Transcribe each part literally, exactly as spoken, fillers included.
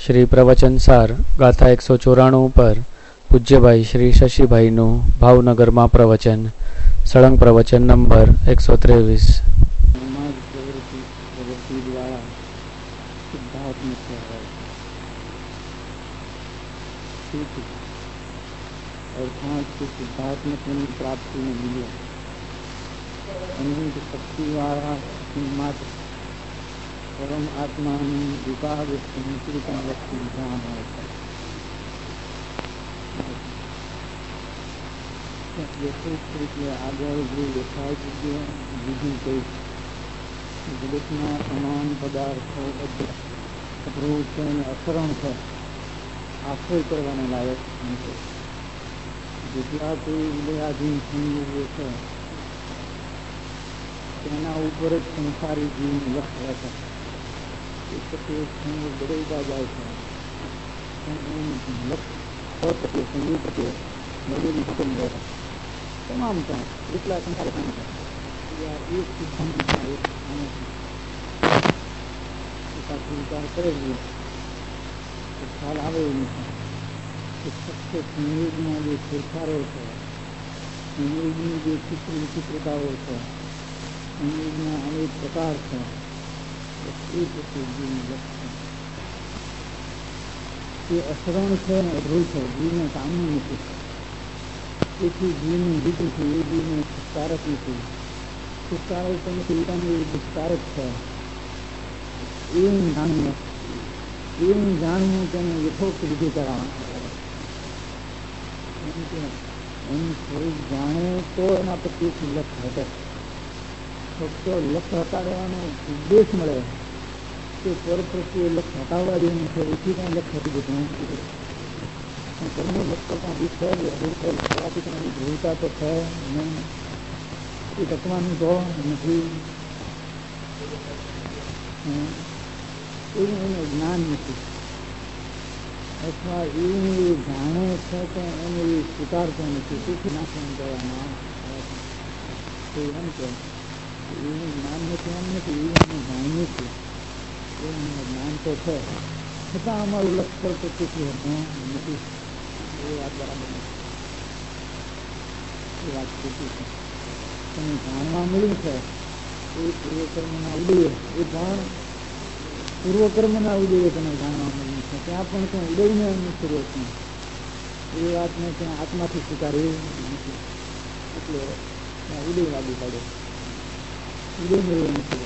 श्री प्रवचन सार गाथा एक सौ चौराणु पर पूज्यभाई श्री शशिभाईनु भावनगर में प्रवचन सळंग प्रवचन नंबर एक सौ तेवीस। सिद्धात्मक प्राप्ति में मिले अनंत शक्ति वाला मात्र परम आत्मा विभाग संस्कृत लक्ष्य ध्यान है। आगे यथायोग्य विधि कई जगतना समान पदार्थों प्रवृत्ति अशरण है आश्रय करने लायक नहीं। જેટલા કોઈ વિલયાધીન સંયોગો છે તેના ઉપર જ સંસારી જીવનું લક્ષ્ય રહે છે। એક પછી એક સંયોગ બદલતા જાય છે લક્ષ્ય પ્રત્યે સંયોગ પ્રત્યે બદલી પસંદ રહે તમામ કામ એટલા સંસાર કામ છે એક સિદ્ધાંત વિચાર કરેલી ખ્યાલ આવે એવું નથી। सत्य संयोग में जो फेरफारों है, संयोग में जो चित्र विचित्रताओं है, संयोग में अनेक प्रकार है, एक जीवन लक्ष्य ये अशरण है अद्भुत है जीवन कामनी नहीं। एक जीवन हित है ये जीवन विस्तारक नहीं। विस्तारक विस्तारक है एवं जानવું एवं जानવું તેને યથોક્ત વિધિ કરાવવાનું जाने तो एना प्रति लक्ष्य हटे फक्त लक्ष्य हटाड़વાનો उद्देश મળે तो पर प्रत्ये लक्ष्य हटावा देने से उसी का लक्ष्य हटी जતું कर्म लक्ष्य का भी है ध्रुवता तो है नहीं ये तत्वानु तो नहीं ज्ञान नहीं अथवा एवं जाने છે કે એને સ્વીકારતો નથી તેથી નાશન કરવામાં આવે એમ કે એવું જ્ઞાન નથી એમ નથી એવું જાણ્યું છે એવું જ્ઞાન તો છે છતાં અમારું લક્ષ્ય પ્રત્યેથી હતું નથી એ વાત બરાબર નથી એ વાત ખોટી છે। તમે જાણવા મળ્યું છે એ પૂર્વકર્મના ઉદય એ પણ પૂર્વકર્મના ઉદય તમે જાણવા મળ્યું છે ત્યાં પણ ત્યાં ઉદયને અનુસર્યો છે એ વાતને ત્યાં આત્માથી સ્વીકારી નથી એટલે ત્યાં ઉદય લાગુ પડે ઉદય મેળવે નથી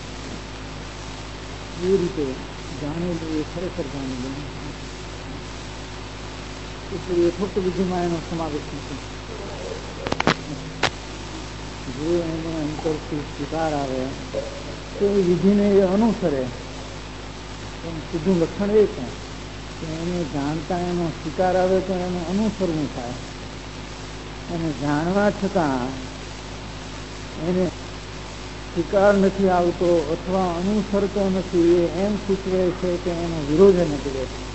એ રીતે જાણેલું એ ખરેખર જાણેલું એટલે યથોક્ત વિધિમાં એનો સમાવેશ નથી। જો એનો અંતરથી સ્વીકાર આવે તો એ વિધિને એ અનુસરે સીધું લક્ષણ એ છે કે એને જાણતા એનો સ્વીકાર આવે તો એને અનુસરવું થાય અને જાણવા છતાં એને સ્વીકાર નથી આવતો અથવા અનુસરતો નથી એ એમ સૂચવે છે કે એનો વિરોધ એને કરે છે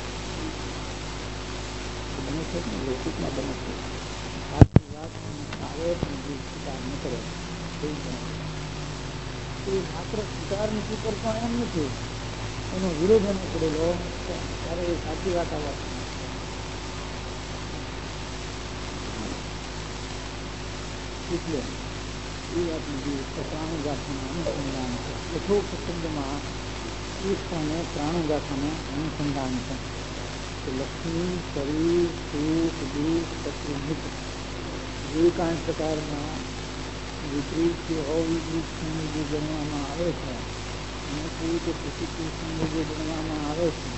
બને છે ને લૌકિકમાં બને છે આખી વાત આવે પણ સ્વીકાર ન કરે એ માત્ર સ્વીકાર નથી કરતો એમ નથી એનો વિરોધ એને પડેલો ત્યારે એ સાચી વાત આવે એટલે એ વાતનું પ્રાણુગાથાનું અનુસંધાન છે। યથોક્ત શબ્દમાં એ સ્થાને પ્રાણુગાથાનું અનુસંધાન છે કે લક્ષ્મી શરીર સુખ દુઃખ તત્વહિત જે કાંઈ પ્રકારના વિપરીત કે અવિપરીત સંયોગો ગણવામાં આવે છે અને કોઈ કે પ્રતિકૂળ સંયોગો ગણવામાં આવે છે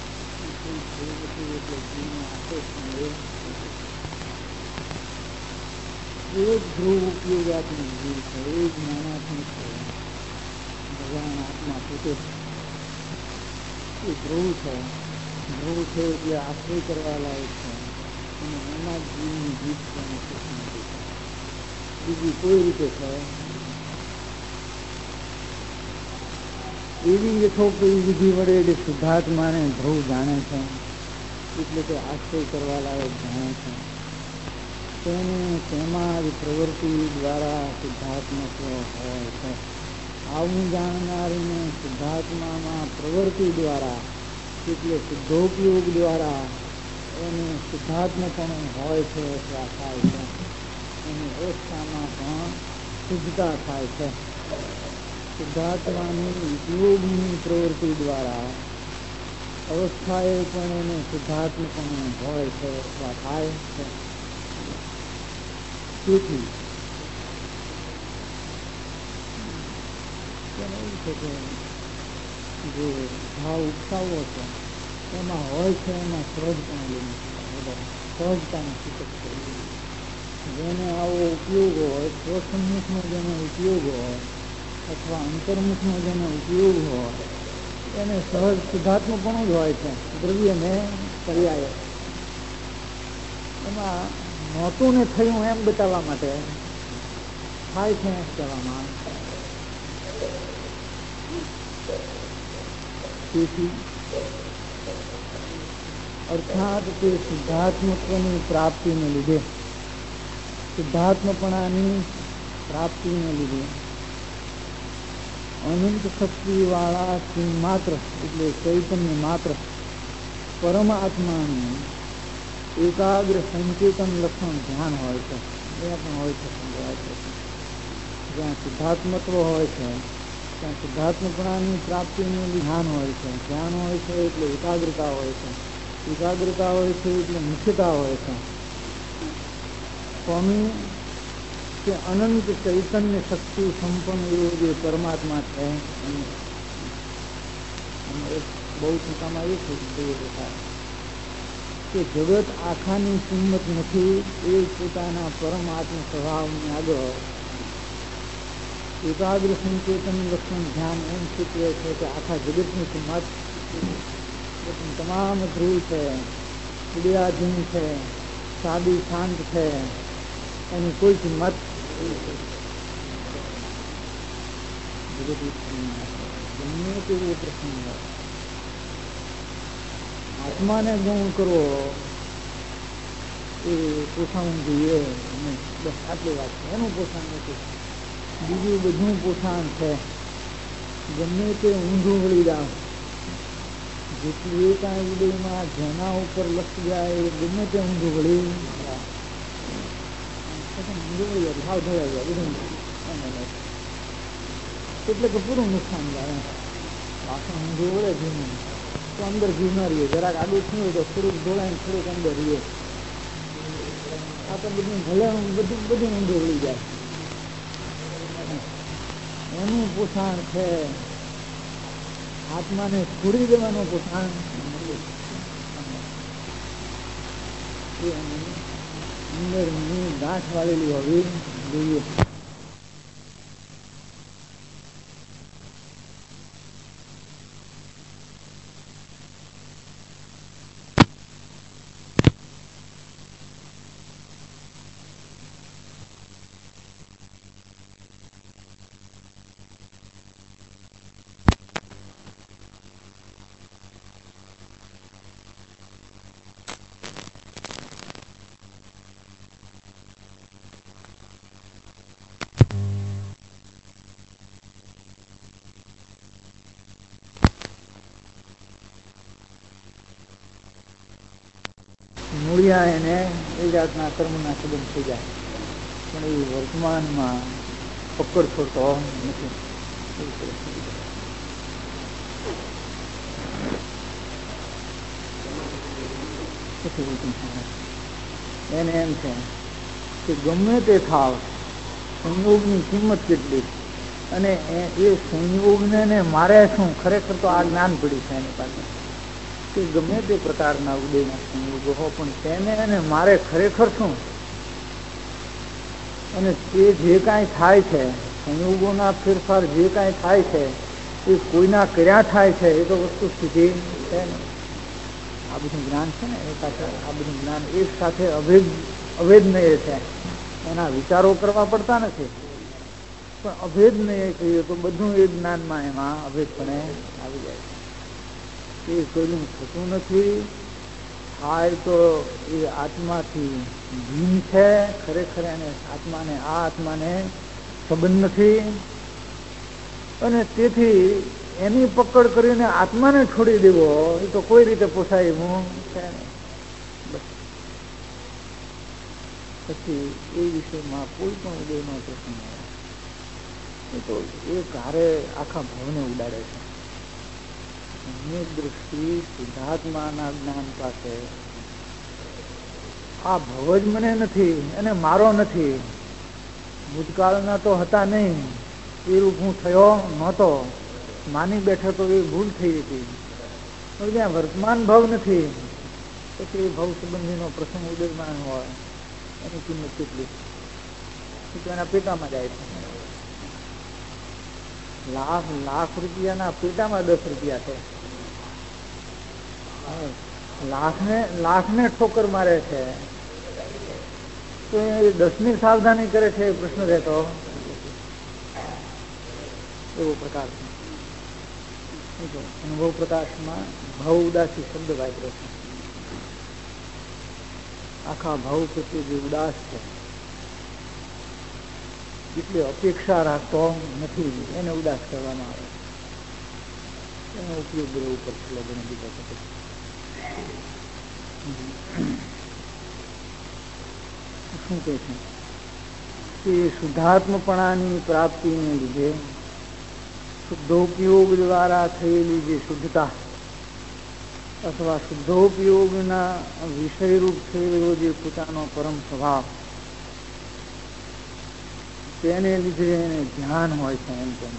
એટલે જીવને આપે છે એ જ ધ્રુવ ઉપયોગાત્મક જીવ છે એ જ જ્ઞાનાત્મક છે ભગવાન આત્મા પોતે એ ધ્રુવ છે ધ્રુવ છે જે આશ્રય કરવા લાયક છે અને એમાં જ જીવની જીત છે અને સુખ નથી બીજી કોઈ રીતે છે એવી યથોક્ત વિધિ વડે જે શુદ્ધાત્માને ધ્રુવ જાણે છે એટલે કે આશ્રય કરવા લાયક જાણે છે તેને તેમાં જ પ્રવૃત્તિ દ્વારા શુદ્ધાત્મક હોય છે। આવું જાણનારીને શુદ્ધાત્મામાં પ્રવૃત્તિ દ્વારા એટલે શુદ્ધોપયોગ દ્વારા એનું શુદ્ધાત્મપણું હોય છે અથવા થાય છે. એની અવસ્થામાં પણ શુદ્ધતા થાય છે. શુદ્ધાત્માની ઉપયોગની પ્રવૃત્તિ દ્વારા અવસ્થાએ પણ એનું શુદ્ધાત્મપણું હોય છે અથવા થાય છે. તેથી એવું છે કે જે ભાવ ઉપસાવો છે એમાં હોય છે એમાં સહજપણું સહજતાનું સૂચક છે. જેને આવો ઉપયોગ હોય, સ્વસન્મુખનો જેનો ઉપયોગ હોય અથવા અંતર્મુખનો જેનો ઉપયોગ હોય એને સહજ શુદ્ધાત્મપણું જ હોય છે. દ્રવ્યને પર્યાય એમાં નહોતું ને થયું એમ બતાવવા માટે થાય છે એમ કહેવામાં આવે. તેથી અર્થાત તે શુદ્ધાત્મત્વની પ્રાપ્તિને લીધે, શુદ્ધાત્મપણાની પ્રાપ્તિને લીધે અનંત શક્તિવાળા શ્રી માત્ર એટલે ચૈતન્ય માત્ર પરમાત્માનું એકાગ્ર સંચેતન લક્ષણ ધ્યાન હોય છે. એ પણ હોય છે સંભવાય છે. જ્યાં શુદ્ધાત્મત્વ હોય છે ત્યાં શુદ્ધાત્મપણાની પ્રાપ્તિનું ધ્યાન હોય છે. ધ્યાન હોય છે એટલે એકાગ્રતા હોય છે. એકાગ્રતા હોય છે એટલે મુખ્યતા હોય છે. સ્વામી કે અનંત ચૈતન્ય શક્તિ સંપન્ન એવો જે પરમાત્મા છે બહુ ટૂંકામાં એ થાય કે જગત આખાની કિંમત નથી. એ પોતાના પરમાત્મ સ્વભાવની આગળ એકાગ્ર સંચેતન લક્ષણ ધ્યાન એમ સૂચવે છે કે આખા જગતની કિંમત તમામ ધ્રુવ છે, ક્રિયાધીન છે, સાદી શાંત છે, એની કોઈ કિંમત ગમે તેવો પ્રસંગ હોય. આત્માને ગૌણ કરવો એ પોષણ જોઈએ નહીં. બસ આટલી વાત છે. એનું પોષણ નથી, બીજું બધું પોષણ છે. ગમે તે ઊંધું વળી જાવ, જેટલી કાંઈ ઉદયમાં જેના ઉપર લક્ષ જાય એ ગમે તે ઊંધું વળી ઊંધું વળી જાય, ભાવ ધોવાઈ જાય બધું એટલે કે પૂરું નુકસાન જાય. વાસણ ઊંધું વળે ઘીનું તો અંદર ઘી ના રહીએ, જરાક આડું થયું હોય તો થોડુંક ધોળાય થોડુંક અંદર રહીએ. આ તો બધું ભલે બધું બધું ઊંધું વળી જાય. એનું પોષણ છે. આત્માને છોડી દેવાનું પોષણ અંદરની ગાંઠ વાળેલી હોવી જોઈએ. મૂળિયા એને એ જાતના કર્મના સંબંધ થઈ જાય, પણ એ વર્તમાનમાં પકડ છોડતો નથી. એને એમ છે કે ગમે તે થાવ, સંયોગની કિંમત કેટલી, અને એ સંયોગને ને મારે શું ખરેખર તો આ જ્ઞાન પડ્યું છે એની પાસે કે ગમે તે પ્રકારના ઉદયના સંયોગો હો પણ તેને અને મારે ખરેખર શું, અને તે જે કાંઈ થાય છે સંયોગોના ફેરફાર જે કાંઈ થાય છે એ કોઈના કર્યા થાય છે એ તો વસ્તુ સીધી છે ને. આ બધું જ્ઞાન છે ને એ સાથે આ બધું જ્ઞાન એક સાથે અભેદ અભેદનય છે. એના વિચારો કરવા પડતા નથી, પણ અભેદનય કહીએ તો બધું એ જ્ઞાનમાં એમાં અભેદપણે આવી જાય છે. એ કોઈનું થતું નથી. થાય તો એ આત્માથી ભીન છે. ખરેખર એને આત્માને આ આત્માને સંબંધ નથી, અને તેથી એની પકડ કરીને આત્માને છોડી દેવો એ તો કોઈ રીતે પોસાય હું છે ને. પછી એ વિષયમાં કોઈ પણ ઉદયનો પ્રશ્ન એ તો એક હારે આખા ભાવને ઉડાડે છે. એની દૃષ્ટિ શુદ્ધાત્માના જ્ઞાન પાસે આ ભવ જ મને નથી અને મારો નથી, ભૂતકાળના તો હતા નહીં, એ રૂપ હું થયો નહોતો, માની બેઠો તો એ ભૂલ થઈ હતી. જ્યાં વર્તમાન ભાવ નથી પછી એ ભવ સંબંધીનો પ્રસંગ ઉદયમાન હોય એની કિંમત કેટલી તો એના પેટામાં જાય છે. લાખ લાખ રૂપિયાના પેટામાં દસ રૂપિયા છે. લાખને લાખને ઠોકર મારે છે તો એ દસની સાવધાની કરે છે એ પ્રશ્ન રહેતો એવો પ્રકાર છે. અનુભવ પ્રકાશમાં ભાવ ઉદાસી શબ્દ વાપર્યો છે. આખા ભાવ પ્રત્યે જે ઉદાસ છે એટલે અપેક્ષા રાખતો નથી એને ઉદાસ કરવામાં આવે. એનો ઉપયોગ ગ્રહ ઉપર શ્લોકને દીધો છે. શું કહે છે કે શુદ્ધાત્મપણાની પ્રાપ્તિને લીધે શુદ્ધોપયોગ દ્વારા થયેલી જે શુદ્ધતા અથવા શુદ્ધોપયોગના વિષયરૂપ થયેલો જે પોતાનો પરમ સ્વભાવ તેને લીધે એને ધ્યાન હોય છે. એમ કહે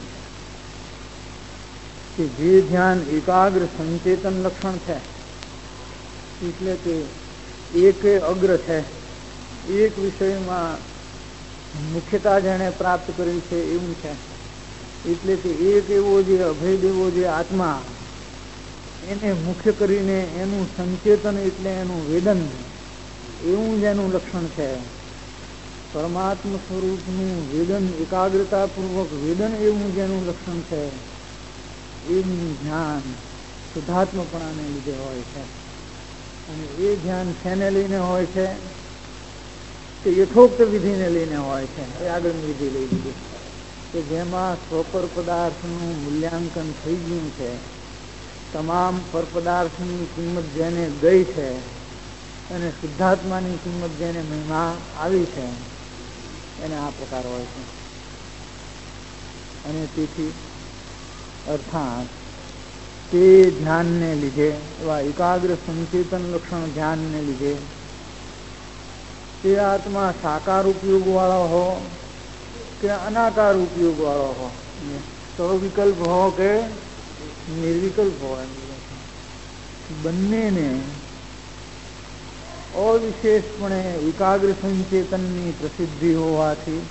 કે જે ધ્યાન એકાગ્ર સંચેતન લક્ષણ છે એટલે કે એક અગ્ર છે, એક વિષયમાં મુખ્યતા જેને પ્રાપ્ત કરી છે એવું છે. એટલે કે એક એવો જે અભેદ એવો જે આત્મા એને મુખ્ય કરીને એનું સંચેતન એટલે એનું વેદન એવું જ એનું લક્ષણ છે. પરમાત્મ સ્વરૂપનું વેદન એકાગ્રતાપૂર્વક વેદન એવું જ એનું લક્ષણ છે. એનું ધ્યાન શુદ્ધાત્મપણાને લીધે હોય છે. અને એ ધ્યાન શેને લઈને હોય છે કે યથોક્ત વિધિને લઈને હોય છે. એ આગળની વિધિ લઈ લીધી કે જેમાં સ્વપર પદાર્થનું મૂલ્યાંકન થઈ ગયું છે, તમામ પરપદાર્થની કિંમત જેને ગઈ છે અને શુદ્ધાત્માની કિંમત જેને મહિમા આવી છે એને આ પ્રકાર હોય છે. અને તેથી અર્થાત તે ધ્યાનને લીધે એવા એકાગ્ર સંચેતન લક્ષણ ધ્યાનને લીધે તે આત્મા સાકાર ઉપયોગ વાળો હો કે અનાકાર ઉપયોગ વાળો હો, સવિકલ્પ હો કે નિર્વિકલ્પ હો, બંનેને અવિશેષપણે એકાગ્ર સંચેતનની પ્રસિદ્ધિ હોવાથી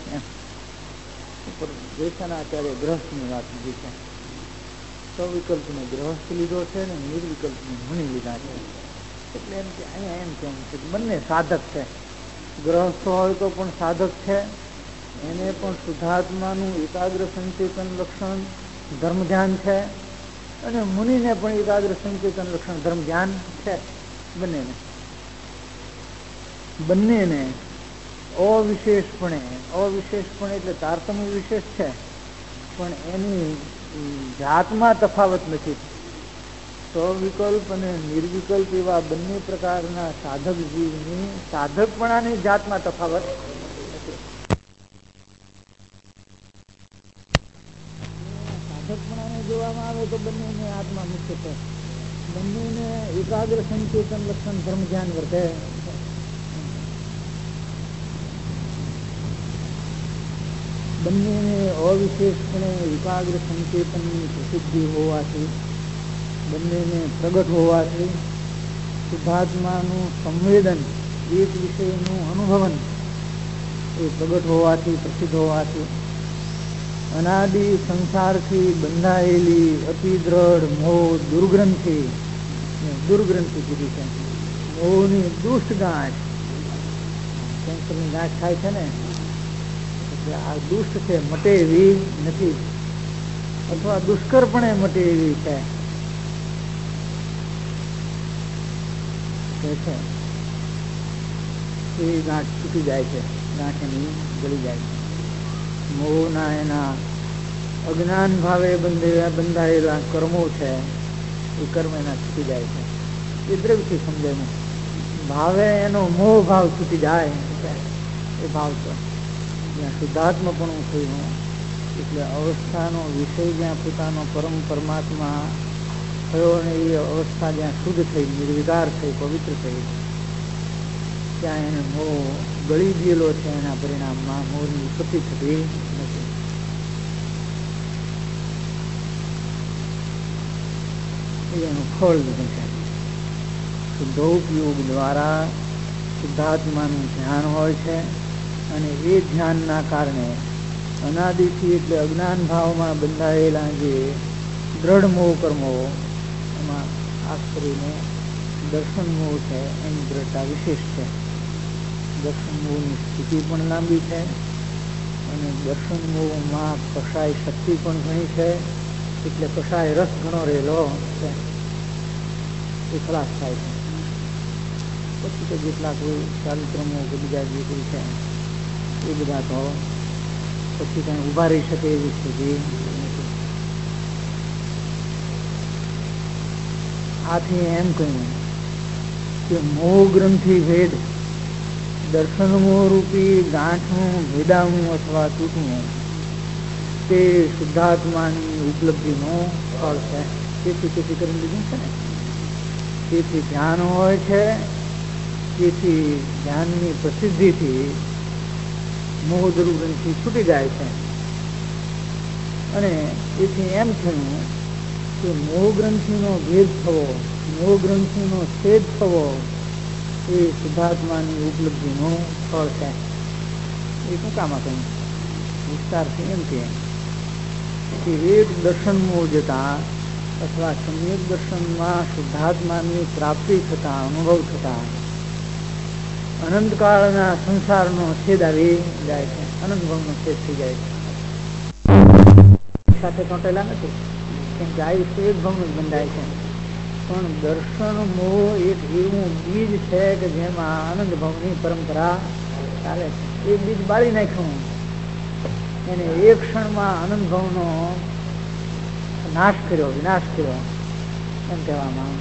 દેશાનાચાર્ય ગ્રહસ્થની વાત લીધી છે. સવિકલ્પને ગ્રહસ્થ લીધો છે ને નિર્વિકલ્પને મુનિ લીધા છે. એટલે એમ કે અહીંયા એમ કેમ છે બંને સાધક છે. ગ્રહસ્થ હોય તો પણ સાધક છે, એને પણ શુદ્ધાત્માનું એકાગ્ર સંચેતન લક્ષણ ધર્મ ધ્યાન છે અને મુનિને પણ એકાગ્ર સંચેતન લક્ષણ ધર્મ ધ્યાન છે. બંનેને બંનેને અવિશેષપણે અવિશેષપણે એટલે તારતમ્ય વિશેષ છે પણ એની જાતમાં તફાવત નથી. સવિકલ્પ અને નિર્વિકલ્પ એવા બંને પ્રકારના સાધક જીવની સાધકપણાની જાતમાં તફાવત નથી. સાધકપણાને જોવામાં આવે તો બંનેને આત્મા મુખ્ય છે. બંનેને એકાગ્ર સંચેતન લક્ષણ ધર્મ ધ્યાન વર્તે. બંનેને અવિશેષપણે એકાગ્ર સંચેતનની પ્રસિદ્ધિ હોવાથી, બંનેને પ્રગટ હોવાથી, શુદ્ધાત્માનું સંવેદન એક વિષયનું અનુભવન એ પ્રગટ હોવાથી પ્રસિદ્ધ હોવાથી અનાદિ સંસારથી બંધાયેલી અતિ દ્રઢ મોહ દુર્ગ્રંથિ દુર્ગ્રંથિ કીધી છે. મોહની દુષ્ટ ગાંઠ, કેન્સરની ગાંઠ થાય છે ને, આ દુષ્ટ છે, મટે એવી નથી અથવા દુષ્કરપણે મટે એવી છે. એ ગાંઠ છૂટી જાય છે, ગાંઠ એની ગળી જાય છે. મોહના એના અજ્ઞાન ભાવે બંધાયેલા કર્મો છે એ કર્મ એના છૂટી જાય છે. એ દ્રવ્યથી સમજાય. ભાવે એનો મોહ ભાવ છૂટી જાય એ ભાવ તો જ્યાં શુદ્ધાત્મપણું થયું એટલે અવસ્થાનો વિષય જ્યાં પોતાનો પરમ પરમાત્મા થયો અને એ અવસ્થા જ્યાં શુદ્ધ થઈ, નિર્વિકાર થઈ, પવિત્ર થઈ, ત્યાં એને મોહ ગળી ગયેલો છે. એના પરિણામમાં મોહની ઉત્પત્તિ થતી નથી. એનું ફળ લીધું છે. શુદ્ધોપયોગ દ્વારા શુદ્ધાત્માનું ધ્યાન હોય છે અને એ ધ્યાનના કારણે અનાદિથી એટલે અજ્ઞાન ભાવમાં બંધાયેલા જે દ્રઢ મોહ કર્મો એમાં ખાસ કરીને દર્શન મોહ છે એની દ્રઢતા વિશેષ છે. દર્શન મોહની સ્થિતિ પણ લાંબી છે અને દર્શન મોહમાં કષાય શક્તિ પણ ઘણી છે. એટલે કષાય રસ ઘણો રહેલો છે એ ખલાસ થાય છે. પછી તો જેટલા કોઈ ચારિત્રમો કે બીજા જે કોઈ છે એ બધા તો પછી કંઈ ઊભા રહી શકે એવી સ્થિતિ નથી. આથી એમ કહ્યું કે મોહ ગ્રંથિ ભેદ દર્શન મોહ રૂપી ગાંઠનું ભેદાવું અથવા તૂટવું તે શુદ્ધાત્માની ઉપલબ્ધિનો ફળ છે. તેથી તેથી કરી લીધું છે ને. તેથી ધ્યાન હોય છે. તેથી ધ્યાનની પ્રસિદ્ધિથી મોહદરુ ગ્રંથિ છૂટી જાય છે. અને એથી એમ થયું કે મોહ ગ્રંથિનો ભેદ થવો, મોહ ગ્રંથિનો છેદ થવો એ શુદ્ધાત્માની ઉપલબ્ધિનું ફળ છે. એ શું કામ કહ્યું વિસ્તારથી એમ કે એક દર્શન મોહ જતા અથવા સમ્યક દર્શનમાં શુદ્ધાત્માની પ્રાપ્તિ થતા, અનુભવ થતા અનંતકાળના સંસારનો છેદ આવી જાય છે. અનંત ભાવનો છેદ થઈ જાય છે. સાથે ચોંટેલા નથી કેમ કે આયુષ્ય એક ભાવનું જ બંધાય છે. પણ દર્શન મોહ એક એવું બીજ છે કે જેમાં આનંદ ભાવની પરંપરા ચાલે છે. એ બીજ બાળી નાખ્યું એને એક ક્ષણમાં આનંદ ભાવનો નાશ કર્યો, વિનાશ કર્યો એમ કહેવામાં.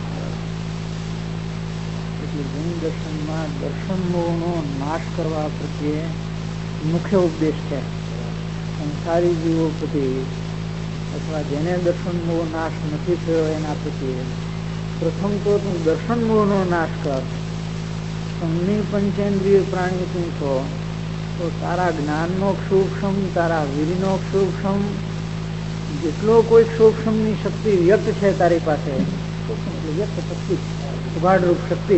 એટલે જૈન દર્શનમાં દર્શન મોહનો નાશ કરવા પ્રત્યે મુખ્ય ઉપદેશ છે. સંસારી જીવો પ્રત્યે અથવા જેને દર્શન મોહ નાશ નથી થયો એના પ્રત્યે પ્રથમ તો તું દર્શન મોહનો નાશ કર. સમની પંચેન્દ્રિય પ્રાણી તું છો તો તારા જ્ઞાનનો ક્ષુક્ષમ, તારા વીરનો ક્ષુક્ષમ, જેટલો કોઈ ક્ષુક્ષમની શક્તિ વ્યક્ત છે તારી પાસે, સૂક્ષ્મ એટલે વ્યક્ત શક્તિ, ઉગાડરૂપ શક્તિ,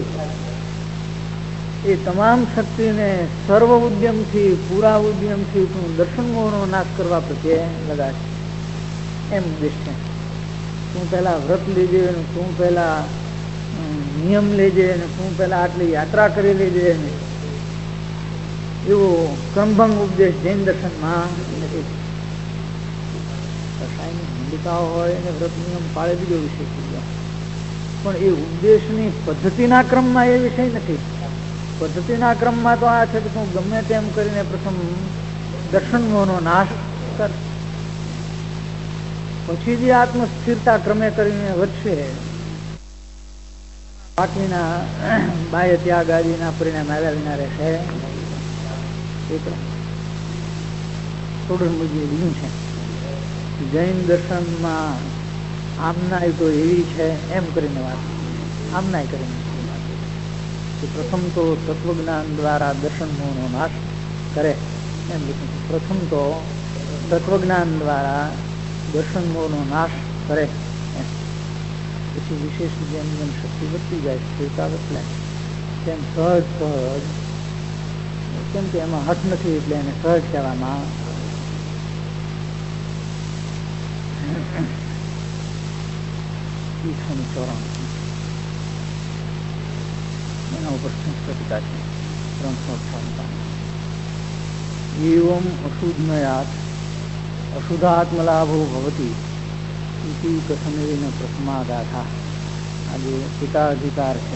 એ તમામ શક્તિને સર્વ ઉદ્યમથી, પૂરા ઉદ્યમથી તું દર્શન મોહનો નાશ કરવા પ્રત્યે લગાડ. એમ ઉદ્દેશ છે. તું પહેલા વ્રત લેજે, તું પહેલા નિયમ લેજે, અને તું પહેલા આટલી યાત્રા કરી લેજે, એવો ક્રમભંગ ઉપદેશ જૈન દર્શનમાં નથી. કસાયની ભૂમિકાઓ હોય અને વ્રત નિયમ પાળે બીજો વિષય થઈ ગયો, પણ એ ઉપદેશની પદ્ધતિના ક્રમમાં એ વિષય નથી. પદ્ધતિના ક્રમમાં તો આ છે કે તું ગમે તેમ કરીને પ્રથમ દર્શન મોહનો નાશ કર, પછી જે આત્મ સ્થિરતા ક્રમે કરીને વધશે, બાકીના બાહ્ય ત્યાગ આદિના પરિણામ આવ્યા વિના રહેશે. થોડું બીજું છે જૈન દર્શનમાં આમનાય તો એવી છે એમ કરીને વાત આમનાય કરીને પ્રથમ તો તત્વજ્ઞાન દ્વારા દર્શન મોહનો નાશ કરે એમ લીધું. પ્રથમ તો તત્વજ્ઞાન દ્વારા દર્શન મોહનો નાશ કરે, પછી વિશેષ જેમ જેમ શક્તિ વધતી જાય, સ્થિરતા બદલાય તેમ સહજ સહજ, કેમ કે એમાં હઠ નથી એટલે એને સહજ કહેવામાં. ચોરાણું એના ઉપર સંસ્કૃતિકા છે ત્રણસો અઠાવન. એવમ અશુદ્ધમયાત અશુદ્ધાત્મલાભો ભવતી ઇતિ કથમેન પ્રથમા ગાથા. આ જે ટીકા અધિકાર છે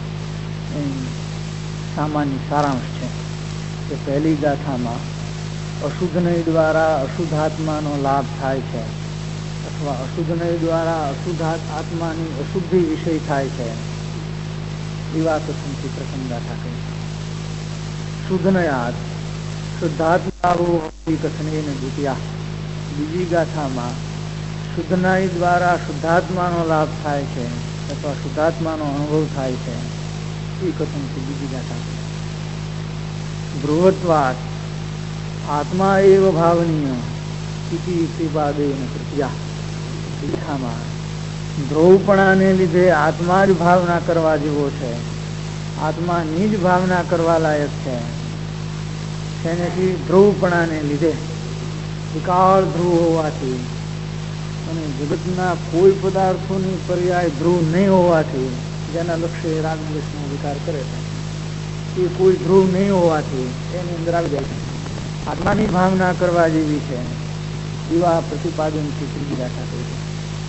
એ સામાન્ય સારાંશ છે કે પહેલી ગાથામાં અશુદ્ધ નય દ્વારા અશુદ્ધાત્માનો લાભ થાય છે અથવા અશુદ્ધ નય દ્વારા અશુદ્ધ આત્માની અશુદ્ધિ વિષય થાય છે એવા કથનથી પ્રથમ ગાથા કહી. શુદ્ધ નયાત શુદ્ધાત્મા કથને દ્વિતીયા. બીજી ગાથામાં શુદ્ધ નય દ્વારા શુદ્ધાત્માનો લાભ થાય છે અથવા શુદ્ધાત્માનો અનુભવ થાય છે એ કથનથી બીજી ગાથા. બૃહત્વાત આત્મા એવ ભાવનીય ઇતિ ત્રિપાદેન તૃતીયા. બીજામાં ધ્રુવપણાને લીધે આત્મા જ ભાવના કરવા જેવો છે, આત્માની જ ભાવના કરવા લાયક છે. તેનેથી ધ્રુવપણાને લીધે વિકાળ ધ્રુવ હોવાથી અને જગતના કોઈ પદાર્થોની પર્યાય ધ્રુવ નહીં હોવાથી, જેના લક્ષ્ય રાગદ્વેષનો વિકાર કરે છે એ કોઈ ધ્રુવ નહીં હોવાથી એની અંદર આવી જાય છે. આત્માની ભાવના કરવા જેવી છે એવા પ્રતિપાદનથી ત્રીજી ગાથા થઈ છે.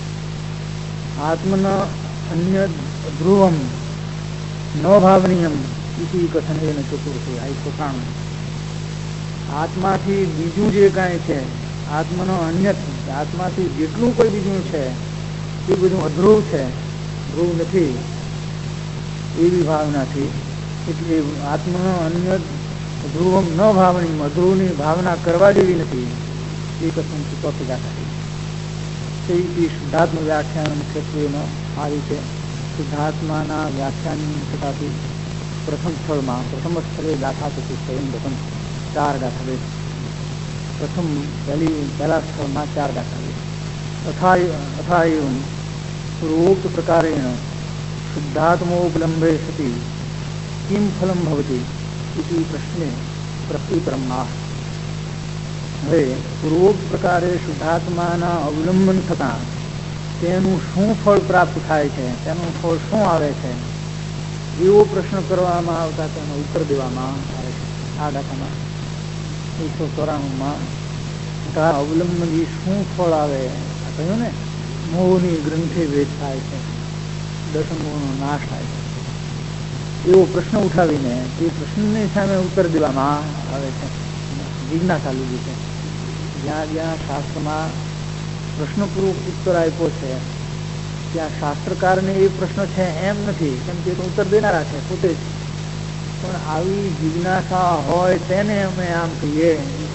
આત્મન અન્ય ધ્રુવમ ન ભાવનીયમ ઇતિ કથનેન ચતુર્થી. આ એકસો ત્રાણું. આત્માથી બીજું જે કાંઈ છે, આત્માનો અન્ય, આત્માથી જેટલું કોઈ બીજું છે એ બધું અધ્રુવ છે, ધ્રુવ નથી એવી ભાવનાથી, એટલે આત્માનો અન્ય ધ્રુવમ ન ભાવની, અધ્રુવની ભાવના કરવા જેવી નથી એ કથનથી ચોથી ગાથા થઈ. તે શુદ્ધાત્મ વ્યાખ્યાન મુખ્યત્વેમાં આ રીતે શુદ્ધાત્માના વ્યાખ્યાનની થતાથી પ્રથમ સ્થળમાં પ્રથમ સ્થળે ગાથા થતી સ્વયં પ્રથમ ચાર ગાથા ગઈ. પ્રથમ પહેલી પહેલા સ્થળમાં ચાર ગાથા ગઈ. તથા તથા એવં પૂર્વોક્ત પ્રકારેણ શુદ્ધાત્મોપલંબે સતી કિમ ફલમ ભવતી ઇતિ પ્રશ્ને પ્રત્યુત્તરમા. હવે પૂર્વોક્ત પ્રકારે શુદ્ધાત્માના અવલંબન થતા તેનું શું ફળ પ્રાપ્ત થાય છે, તેનું ફળ શું આવે છે એવો પ્રશ્ન કરવામાં આવતા તેનો ઉત્તર દેવામાં આવે છે. આ ગાથામાં એકસો ચોરાણુંમાં અવલંબનથી શું ફળ આવે કહ્યું ને, મોહની ગ્રંથિ ભેદ થાય છે, દસમોનો નાશ થાય છે એવો પ્રશ્ન ઉઠાવીને એ પ્રશ્નની સામે ઉત્તર દેવામાં આવે છે. જિજ્ઞાસા લીધી છે. જ્યાં જ્યાં શાસ્ત્રમાં પ્રશ્નપૂર્વક ઉત્તર આપ્યો છે ત્યાં શાસ્ત્રકારને એ પ્રશ્ન છે એમ નથી, કેમ કે ઉત્તર દેનારા છે પોતે જ, પણ આવી જિજ્ઞાસા હોય તેને અમે આમ કહીએ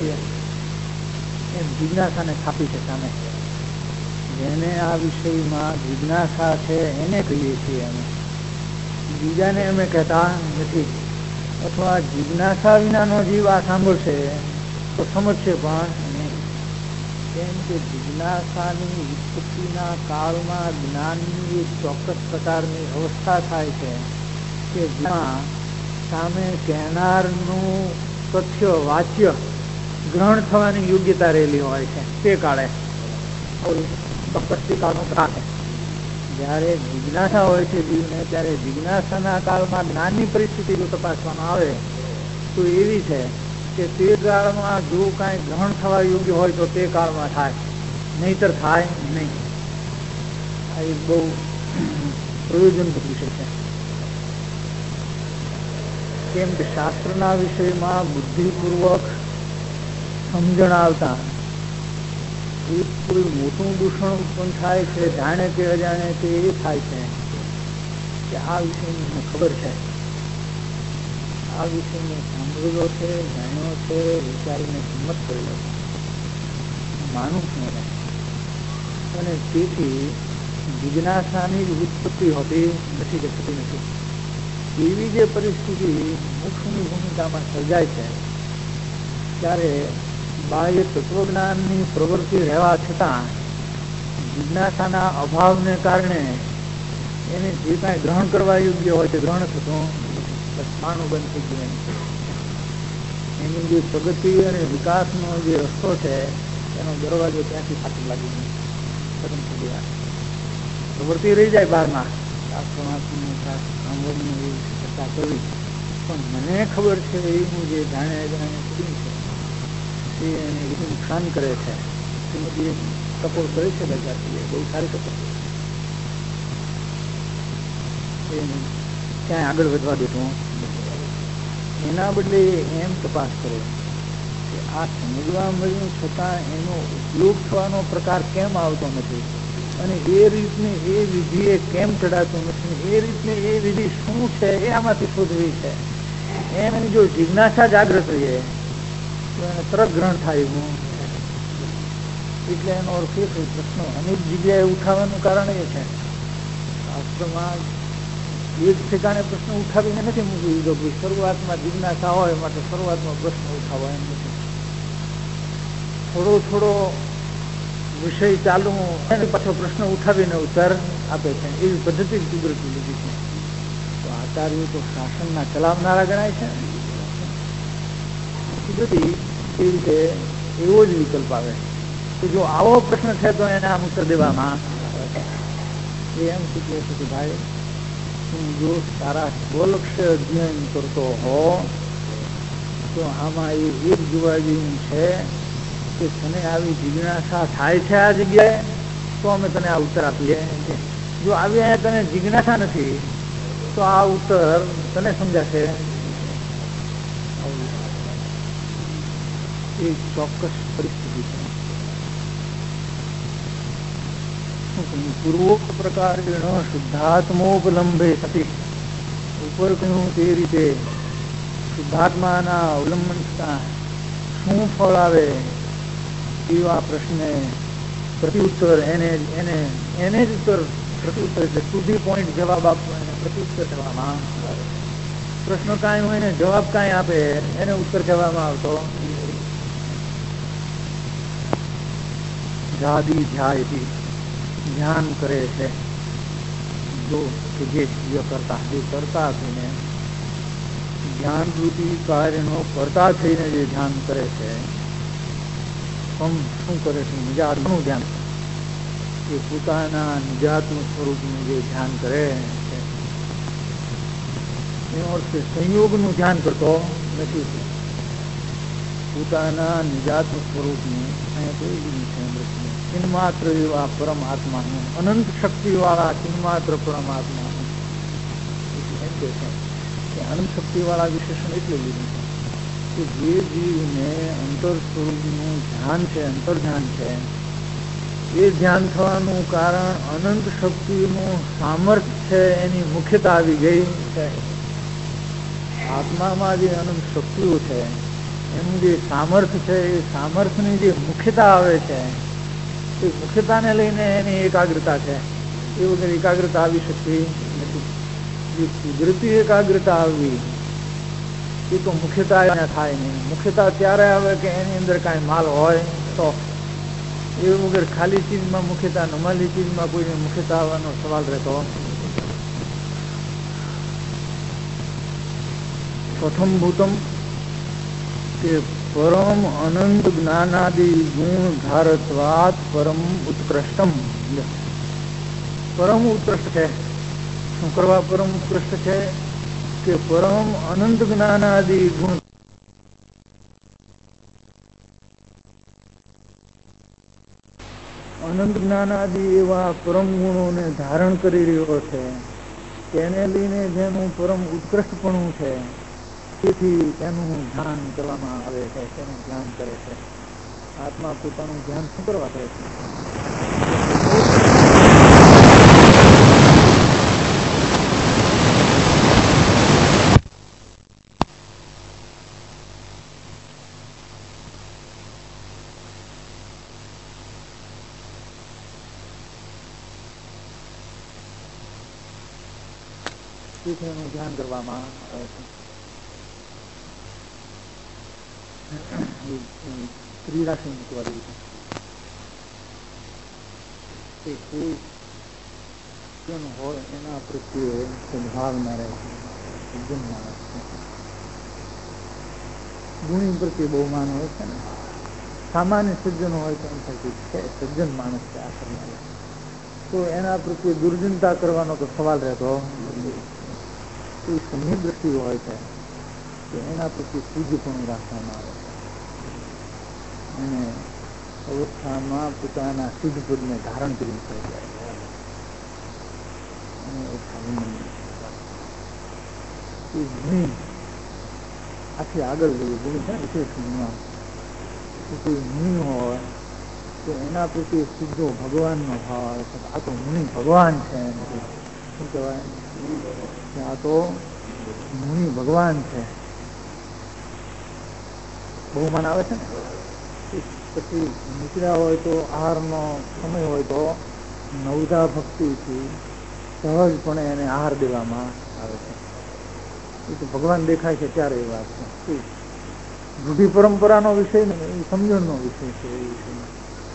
એમ જિજ્ઞાસાને સ્થાપી છે સામે. જેને આ વિષયમાં જિજ્ઞાસા છે એને કહીએ છીએ અમે, બીજાને અમે કહેતા નથી. અથવા જિજ્ઞાસા વિનાનો જીવ આ સાંભળશે તો સમજશે પણ નહીં. કેમ કે જિજ્ઞાસાની વિપત્તિના કાળમાં જ્ઞાનની એક ચોક્કસ પ્રકારની અવસ્થા થાય છે કે જેમાં સામે કહેનારનું તથ્ય વાચ્ય ગ્રહણ થવાની યોગ્યતા રહેલી હોય છે. તે કાળે જયારે જિજ્ઞાસા હોય છે જીવને, ત્યારે જિજ્ઞાસાના કાળમાં જ્ઞાનની પરિસ્થિતિ જો તપાસવામાં આવે તો એવી છે કે તે કાળમાં જો કાંઈ ગ્રહણ થવા યોગ્ય હોય તો તે કાળમાં થાય, નહીતર થાય નહીં. આ એક બહુ પ્રયોજનભૂત વિષય છે. કેમ કે શાસ્ત્રના વિષયમાં બુદ્ધિપૂર્વક સમજણ આવતા એક કોઈ મોટું દૂષણ ઉત્પન્ન થાય છે, જાણે કે અજાણે તે એ થાય છે કે આ વિષયની મને ખબર છે, આ વિષયને સાંભળેલો છે, જાણ્યો છે, વિચારીને હિંમત કરેલો છે, માનું છું મને. અને તેથી જિજ્ઞાસાની જ ઉત્પત્તિ હોતી નથી કે થતી નથી. એવી જે પરિસ્થિતિ મોક્ષની ભૂમિકામાં સર્જાય છે ત્યારે બાહ્ય તત્વજ્ઞાનની પ્રવૃત્તિ રહેવા છતાં જિજ્ઞાસાના અભાવને કારણે એને જે કાંઈ ગ્રહણ કરવા યોગ્ય હોય તે ગ્રહણ થતું માનું બંધ થઈ ગયું. એની જે પ્રગતિ અને વિકાસનો જે રસ્તો છે એનો દરવાજો ત્યાંથી ફાટી લાગી ગયો. પ્રવૃત્તિ રહી જાય બહારમાં, શાસ્ત્રમાં સાંભળવાની ચર્ચા કરવી, પણ મને ખબર છે એવું જે જાણે જાણે છે એ એને બધું નુકસાન કરે છે. શ્રીમતી કપોળ કરે છે બજારથી, બહુ સારી કપોળ, એને ક્યાંય આગળ વધવા દેતું. એના બદલે એમ તપાસ કરે આ સમજવા મળ્યું છતાં એનો ઉપયોગ થવાનો પ્રકાર કેમ આવતો નથી, અને એ રીતને એ વિધિએ કેમ ચડાતું નથી, એ રીતને એ વિધિ શું છે એ આમાંથી શોધવી છે. એમ એની જો જિજ્ઞાસા જાગૃત રહીએ તો એને તરત ગ્રહણ થાય. હું એટલે એનો અર્થ એ છે પ્રશ્નો અનેક જગ્યાએ ઉઠાવવાનું કારણ એ છે, શાસ્ત્રમાં એક ઠેકાણે પ્રશ્ન ઉઠાવીને નથી મૂકી દીધો કે શરૂઆતમાં જિજ્ઞાસા હોય માટે શરૂઆતમાં પ્રશ્ન ઉઠાવો એમ નથી. થોડો થોડો વિષય ચાલુ એને પાછો પ્રશ્ન ઉઠાવીને ઉત્તર આપે છે, એવી પદ્ધતિ કુદરતી લીધી છે. તો આચાર્યો તો શાસનના ચલાવનારા ગણાય છે. કુદરતી એ રીતે એવો જ વિકલ્પ આવે કે જો આવો પ્રશ્ન છે તો એને આમ ઉત્તર દેવામાં એ એમ શીખવે છે કે ભાઈ તું જો તારા સ્વલક્ષ્ય અધ્યયન કરતો હો તો આમાં એ એક જોવા જેવું છે કે તને આવી જિજ્ઞાસા થાય છે આ જગ્યાએ તો અમે તને આ ઉત્તર આપીએ. જો આવી અહીંયા તને જિજ્ઞાસા નથી તો આ ઉત્તર તને સમજાશે એ ચોક્કસ પરિસ્થિતિ છે. પૂર્વોક્ત પ્રકારેણ શુદ્ધાત્મોપલંબે સતી, ઉપર કહ્યું તે રીતે શુદ્ધાત્માના અવલંબન શું ફળ આવે એવા પ્રશ્ને પ્રત્યુત્તર એને એને એને જ ઉત્તર પ્રત્યુત્તર એટલે સુધી પોઈન્ટ જવાબ આપવો એને પ્રત્યુત્તર કહેવામાં આવે. પ્રશ્ન કાંઈ હોય ને જવાબ કાંઈ આપે એને ઉત્તર કહેવામાં આવતો. જાદી ધ્યાયતી ધ્યાન કરે છે જો કે જે કરતા જે કરતા થઈને જ્ઞાન રૂપી કાર્યનો કરતા થઈને જે ધ્યાન કરે છે પણ શું કરે છે નિજાતનું ધ્યાન, એ પોતાના નિજાતનું સ્વરૂપનું જે ધ્યાન કરે છે એનો અર્થ સંયોગનું ધ્યાન કરતો નથી. પોતાના નિજાતનું સ્વરૂપનું અહીંયા કોઈ બી નથી. ચિન્માત્ર એવા પરમાત્માનું અનંત શક્તિ વાળા ચિન્માત્ર પરમાત્માનું એમ કે છે કે અનંત શક્તિ વાળા વિશેષણ એટલે લીધું છે કે જે જીવને અંતર સ્વરૂપનું ધ્યાન છે, અંતર ધ્યાન છે, એ ધ્યાન થવાનું કારણ અનંત શક્તિનું સામર્થ્ય છે, એની મુખ્યતા આવી ગઈ છે. આત્મામાં જે અનંત શક્તિઓ છે એનું જે સામર્થ્ય છે એ સામર્થ્યની જે મુખ્યતા આવે છે એ મુખ્યતાને લઈને એની એકાગ્રતા છે. એ વગર એકાગ્રતા આવી શકતી નથી. જે કુદરતી એકાગ્રતા આવવી એ તો મુખ્યતા થાય નહીં. મુખ્યતા ત્યારે આવે કે એની અંદર કાંઈ માલ હોય તો. એ વગર ખાલી ચીજમાં મુખ્યતા, નમાલી ચીજમાં કોઈને મુખ્યતા આવવાનો સવાલ રહેતો. પ્રથમ ભૂતમ કે પરમ અનંત જ્ઞાનાદિ ગુણ ધારત્વાત પરમ ઉત્કૃષ્ટમ. પરમ ઉત્કૃષ્ટ છે. શું કરવા પરમ ઉત્કૃષ્ટ છે કે પરમ અનંત જ્ઞાનાદિ ગુણ અનંત જ્ઞાનાદિ એવા પરમ ગુણોને ધારણ કરી રહ્યો છે, તેને લઈને જેનું પરમ ઉત્કૃષ્ટપણું છે તેથી તેનું ધ્યાન કરવામાં આવે છે, તેનું ધ્યાન કરે છે. આત્મા પોતાનું ધ્યાન શું કરવા કરે છે? એનું ધ્યાન કરવામાં આવે છે. સ્ત્રી રાશિ મૂકવા દે છે કોઈ હોય એના પ્રત્યે સંભાવના રહે છે. સજ્જન માણસ છે, ગુણી પ્રત્યે બહુ માન હોય છે ને. સામાન્ય સજ્જનો હોય તો એમ થાય છે સજ્જન માણસ છે આ કરનાર, તો એના પ્રત્યે દુર્જનતા કરવાનો તો સવાલ રહેતો. કોઈ સમ્યક દ્રષ્ટિ હોય છે તો એના પ્રત્યે પૂજ્યપણું રાખવામાં આવે છે. અને અવસ્થામાં પોતાના સિદ્ધ પદને ધારણ કરી શકે ગુણી આથી આગળ જઈએ. ગુણી છે વિશેષ ગુણમાં કોઈ મુનિ હોય તો એના પ્રત્યે સીધો ભગવાનનો ભાવ આવે છે. આ તો મુનિ ભગવાન છે. શું કહેવાય? આ તો મુનિ ભગવાન છે. બહુમાન આવે છે ને. પછી નીકળ્યા હોય તો આહારનો સમય હોય તો નવધા ભક્તિથી સહજપણે એને આહાર દેવામાં આવે છે. એ તો ભગવાન દેખાય છે ત્યારે એ વાત છે. રૂઢિ પરંપરાનો વિષય ને એ સમજણનો વિષય છે. એ વિષય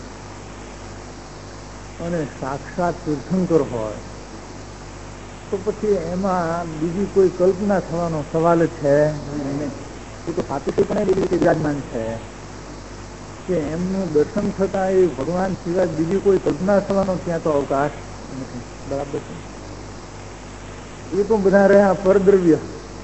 અને સાક્ષાત તીર્થંકર હોય તો પછી એમાં બીજી કોઈ કલ્પના થવાનો સવાલ જ છે. એ તો સાચું પણ એવી રીતે વિરાજમાન છે કે એમનું દર્શન થતા એ ભગવાન સિવાય બીજી કોઈ કલ્પના થવાનો ત્યાં તો અવકાશ નથી. બરાબર છે. એ તો બધા રહ્યા પરદ્રવ્ય.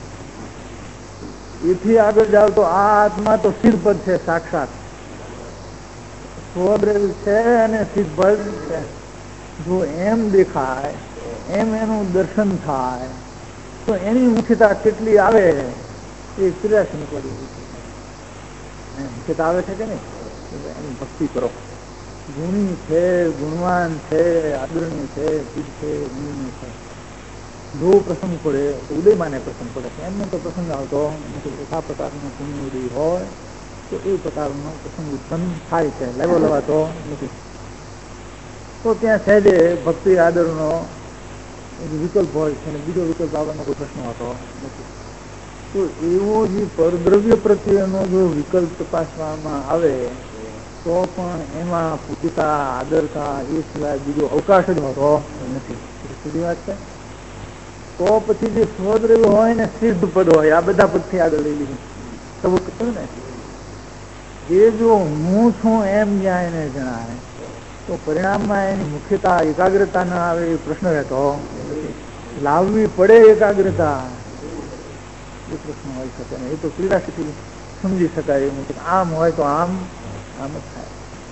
એથી આગળ જાવ તો આ આત્મા તો સિદ્ધપદ છે. સાક્ષાત સ્વદ્રવ્ય છે અને સિદ્ધપદ છે. જો એમ દેખાય, એમ એનું દર્શન થાય તો એની મુખ્યતા કેટલી આવે એ ક્રિયાશીલ પડી મુખ્યતા આવે છે કે નહીં? એની ભક્તિ કરો. ગુણી છે, ગુણવાન છે, આદરણીય છે, સિદ્ધ છે, ગુણી છે. જો પ્રસંગ પડે તો ઉદયમાને પ્રસંગ પડે છે. એમને તો પ્રસંગ આવતો આ પ્રકારનો પુણ્ય ઉદય હોય તો એ પ્રકારનો પ્રસંગ ઉત્પન્ન થાય છે. લેવો લેવાતો નથી. તો ત્યાં સહેજે ભક્તિ આદરનો વિકલ્પ હોય છે અને બીજો વિકલ્પ આવવાનો કોઈ પ્રશ્ન હોતો નથી. તો એવો જે પરદ્રવ્ય પ્રત્યેનો જો વિકલ્પ તપાસવામાં આવે તો પણ એમાં પૂજતા આદરતા એ સિવાય બીજો અવકાશ જ હોતો નથી. સીધી વાત છે. તો પછી જે સ્વદ્રવ્ય હોય ને સિદ્ધ પદ હોય, આ બધા પદથી આગળ લઈ લીધું સબૂત કહ્યું ને, એ જો હું છું એમ જ્યાં એને જણાય તો પરિણામમાં એની મુખ્યતા એકાગ્રતા ના આવે એ પ્રશ્ન રહેતો લાવવી પડે એકાગ્રતા એ પ્રશ્ન હોય શકે ને. એ તો ક્રીડાથી સમજી શકાય એવું છે. આમ હોય તો આમ આમ જ થાય.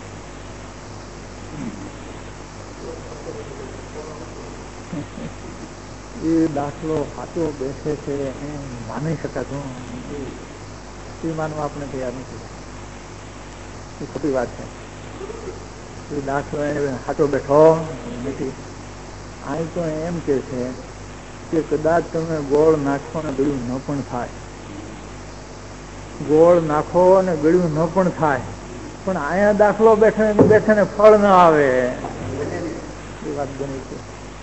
એ દાખલો સાચો બેસે છે એમ માની શકાતું એ માનવા આપણે તૈયાર નથી. એ ખોટી વાત છે. એ દાખલો સાચો બેઠો નથી. અહીં તો એમ કે છે કે કદાચ તમે ગોળ નાખો ને ગળ્યું ન પણ થાય, ગોળ નાખો ને ગળ્યું ન પણ થાય, પણ અહીંયા દાખલો બેઠે બેઠે ને ફળ ન આવે એ વાત બની છે.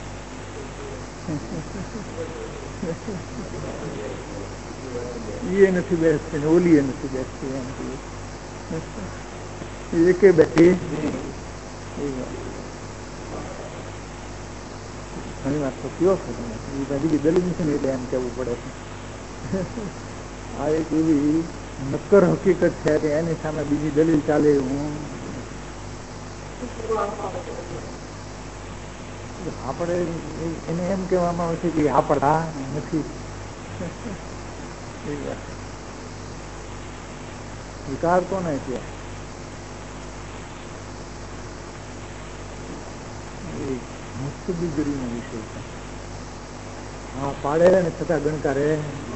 એ નથી બેસતી ને ઓલી એ નથી બેસતી. એમ એકે બેઠી ઘણી વાર તો કયો છે બીજી દલીલ નથી ને એટલે એમ કેવું પડે છે. આ એક એવી નક્કર હકીકત છે કે એની સામે બીજી દલીલ ચાલે હું આપણે એને એમ કહેવામાં આવે છે કે આપણા નથી. વિકાર કોને છે? મુસ્તબીગરીનો વિષય છે. હા પાડે ને છતાં ગણકારે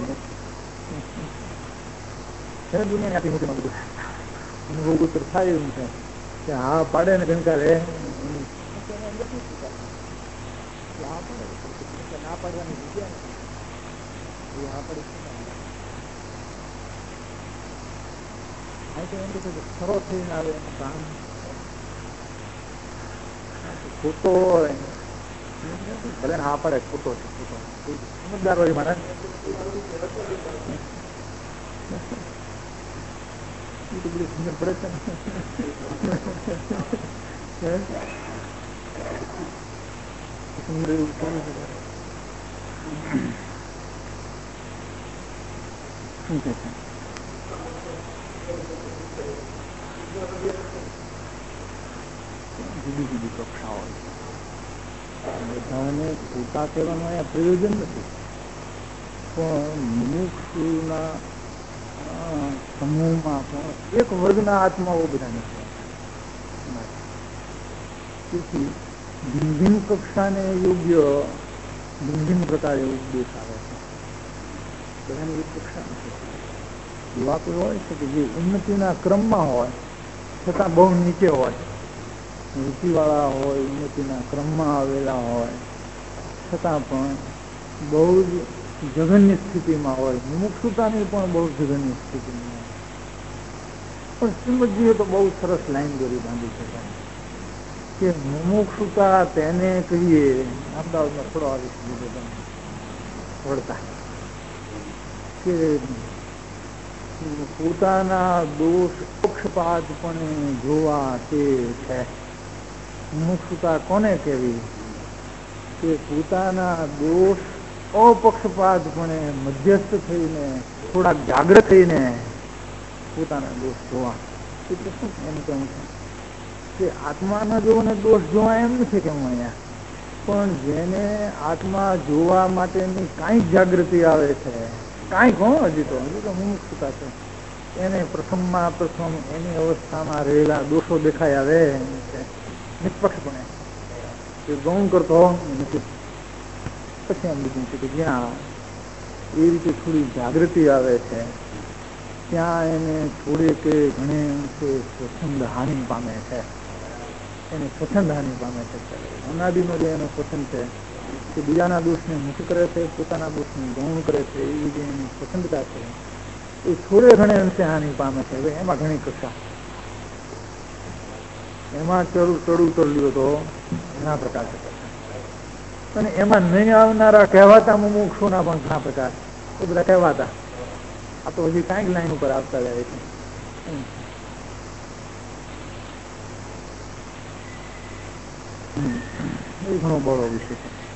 દુનિયાથી મોટી બધું અનુભવ ઉત્તર થાય એવું છે કે હા પાડે ને ગણકારે ના પાડવાની જગ્યા નથી. હા પડે એમ કે ખરો થઈને આવે એનું કામ ખોટો હોય ભલે હા પડે ખોટો છે. ખોટો સમજદાર હોય મારા બધી સમજ પડે છે ને. સમજ એવું કોને છે? શું કે છે? જુદી જુદી કક્ષાઓ બધાને પોતા કહેવાનું અહીંયા પ્રયોજન નથી, પણ મુમુક્ષુના સમૂહમાં પણ એક વર્ગના આત્માઓ બધા નથી. તેથી ભિન્ન ભિન્ન કક્ષાને યોગ્ય ભિન્ન ભિન્ન પ્રકારે ઉપદેશ આવે છે. બધાની એક કક્ષા નથી. એવા કોઈ હોય છે કે જે ઉન્નતિના ક્રમમાં હોય છતાં બહુ નીચે હોય, નીતિવાળા હોય, ઉન્નતિના ક્રમમાં આવેલા હોય, છતાં પણ બહુ જ જઘન્ય સ્થિતિમાં હોય, મુમુક્ષુતાની પણ બહુ જઘન્ય સ્થિતિમાં હોય. પણ શ્રીમદજીએ તો બહુ સરસ લાઈન દોરી બાંધી છે કે મુમુક્ષુતા તેને કહીએ. અમદાવાદમાં થોડો આવીશ લીધો તમે વળતા કે પોતાના દોષ પક્ષપાતપણે જોવા તે છે. મુમુક્ષુતા કોને કહેવી? કે પોતાના દોષ અપક્ષપાતપણે મધ્યસ્થ થઈને થોડાક જાગૃત થઈને પોતાના દોષ જોવા. એટલે શું એમ કેવું છે કે આત્માના જોવાને દોષ જોવા એમ નથી કે હું અહીંયા, પણ જેને આત્મા જોવા માટેની કાંઈક જાગૃતિ આવે છે, કાંઈક હો હજી તો હજી તો મુમુક્ષુતા છે, એને પ્રથમમાં પ્રથમ એની અવસ્થામાં રહેલા દોષો દેખાય આવે છે નિષ્પક્ષપણે, એ ગૌણ કરતો નથી. પછી એમ બીજું છે કે જ્યાં એ રીતે થોડી જાગૃતિ આવે છે ત્યાં એને થોડી કે ઘણે અંશે સ્વચ્છંદ હાનિ પામે છે. એને સ્વચ્છંદ હાનિ પામે છે. અનાદિનો જે એનો સ્વચ્છંદ છે કે બીજાના દોષને મુક્ત કરે છે, પોતાના દોષને ગૌણ કરે છે, એવી જે એની સ્વચ્છંદતા છે એ થોડે ઘણે અંશે હાનિ પામે છે. હવે એમાં ઘણી કક્ષા, એમાં ચડું ચડું ચડ્યું તો ઘણા પ્રકાર છે, અને એમાં નહીં આવનારા કહેવાતા મુમુક્ષુના પણ ઘણા પ્રકાર, એ બધા કહેવાતા. આ તો હજી કાંઈક લાઈન ઉપર આવતા જાય છે. એ ઘણો બળો વિષય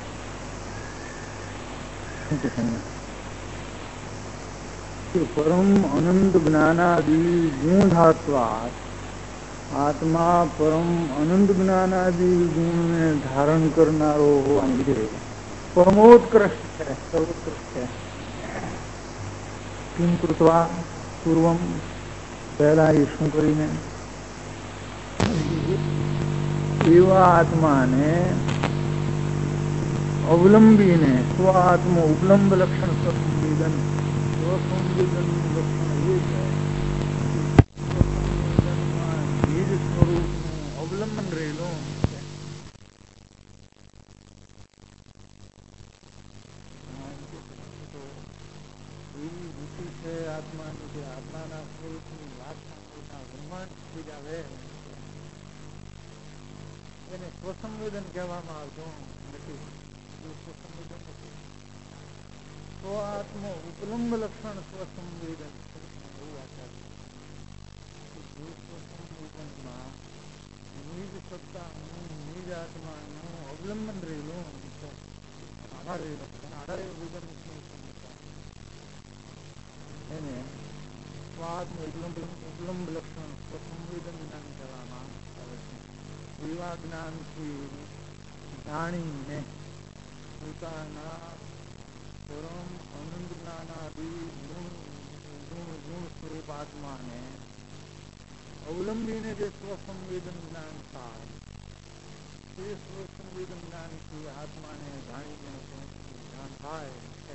છે. પરમ અનંત જ્ઞાનાદિ ગુણધાત્વાત, આત્મા પરમ અનંત જ્ઞાનાદિ ગુણને ધારણ કરનારો હોવાને લીધે પરમોત્કૃષ્ટ છે, સર્વોત્કૃષ્ટ છે. કિમ કૃત્વા પૂર્વમ, પહેલા એ શું કરીને એવા આત્માને અવલંબીને સ્વ આત્મ ઉપલંબ લક્ષણ સ્વસંવેદન, સ્વસંવેદનનું લક્ષણ એ છે સ્વસંવેદનમાં નિજ સ્વરૂપનું અવલંબન રહેલું છે. એવી વૃત્તિ છે આત્માની કે આત્માના સ્વરૂપની વાત સાંભળતા રોમાંચ થઈ જાવે, એને સ્વસંવેદન કહેવામાં આવતું નથી. સ્વસંવેદન નથી, સ્વ આત્મ ઉપલંબ લક્ષણ સ્વસંવેદન, એવું આચાર સ્વસંવેદનમાં નિજ સત્તાનું, નિજ આત્માનું અવલંબન રહેલું છે. આધાર રહેલો છે, આધારે વગર એને સ્વાત્મ ઉપલંબ ઉપલંબ લક્ષણ સ્વસંવેદન જ્ઞાન કહેવામાં આવે છે. એવા જ્ઞાનથી જાણીને પોતાના પરમ અનંત જ્ઞાનાદિ ગુણ ગુણ ગુણ સ્વરૂપ આત્માને અવલંબીને જે સ્વસંવેદન જ્ઞાન થાય, તે સ્વસંવેદન જ્ઞાનથી આત્માને જાણીને જ્ઞાન થાય છે.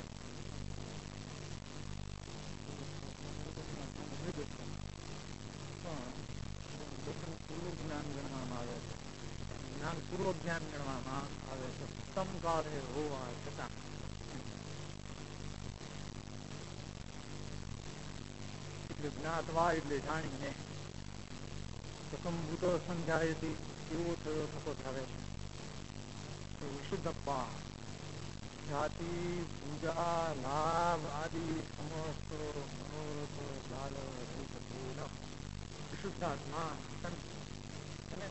જ્ઞાન ગણવામાં આવે છે, જ્ઞાન પૂર્વક જ્ઞાન ગણવામાં આવે છે, સમકાળે હોવા છતાં. એટલે જ્ઞાતવા એટલે જાણીને પ્રથમભૂત સંધ્યાએથી એવો થયો થતો થાય છે વિશુદ્ધપા, જાતિ પૂજા લાભ આદિ સમસ્ત મનોરથ લાલ વિશુદ્ધાત્મા અને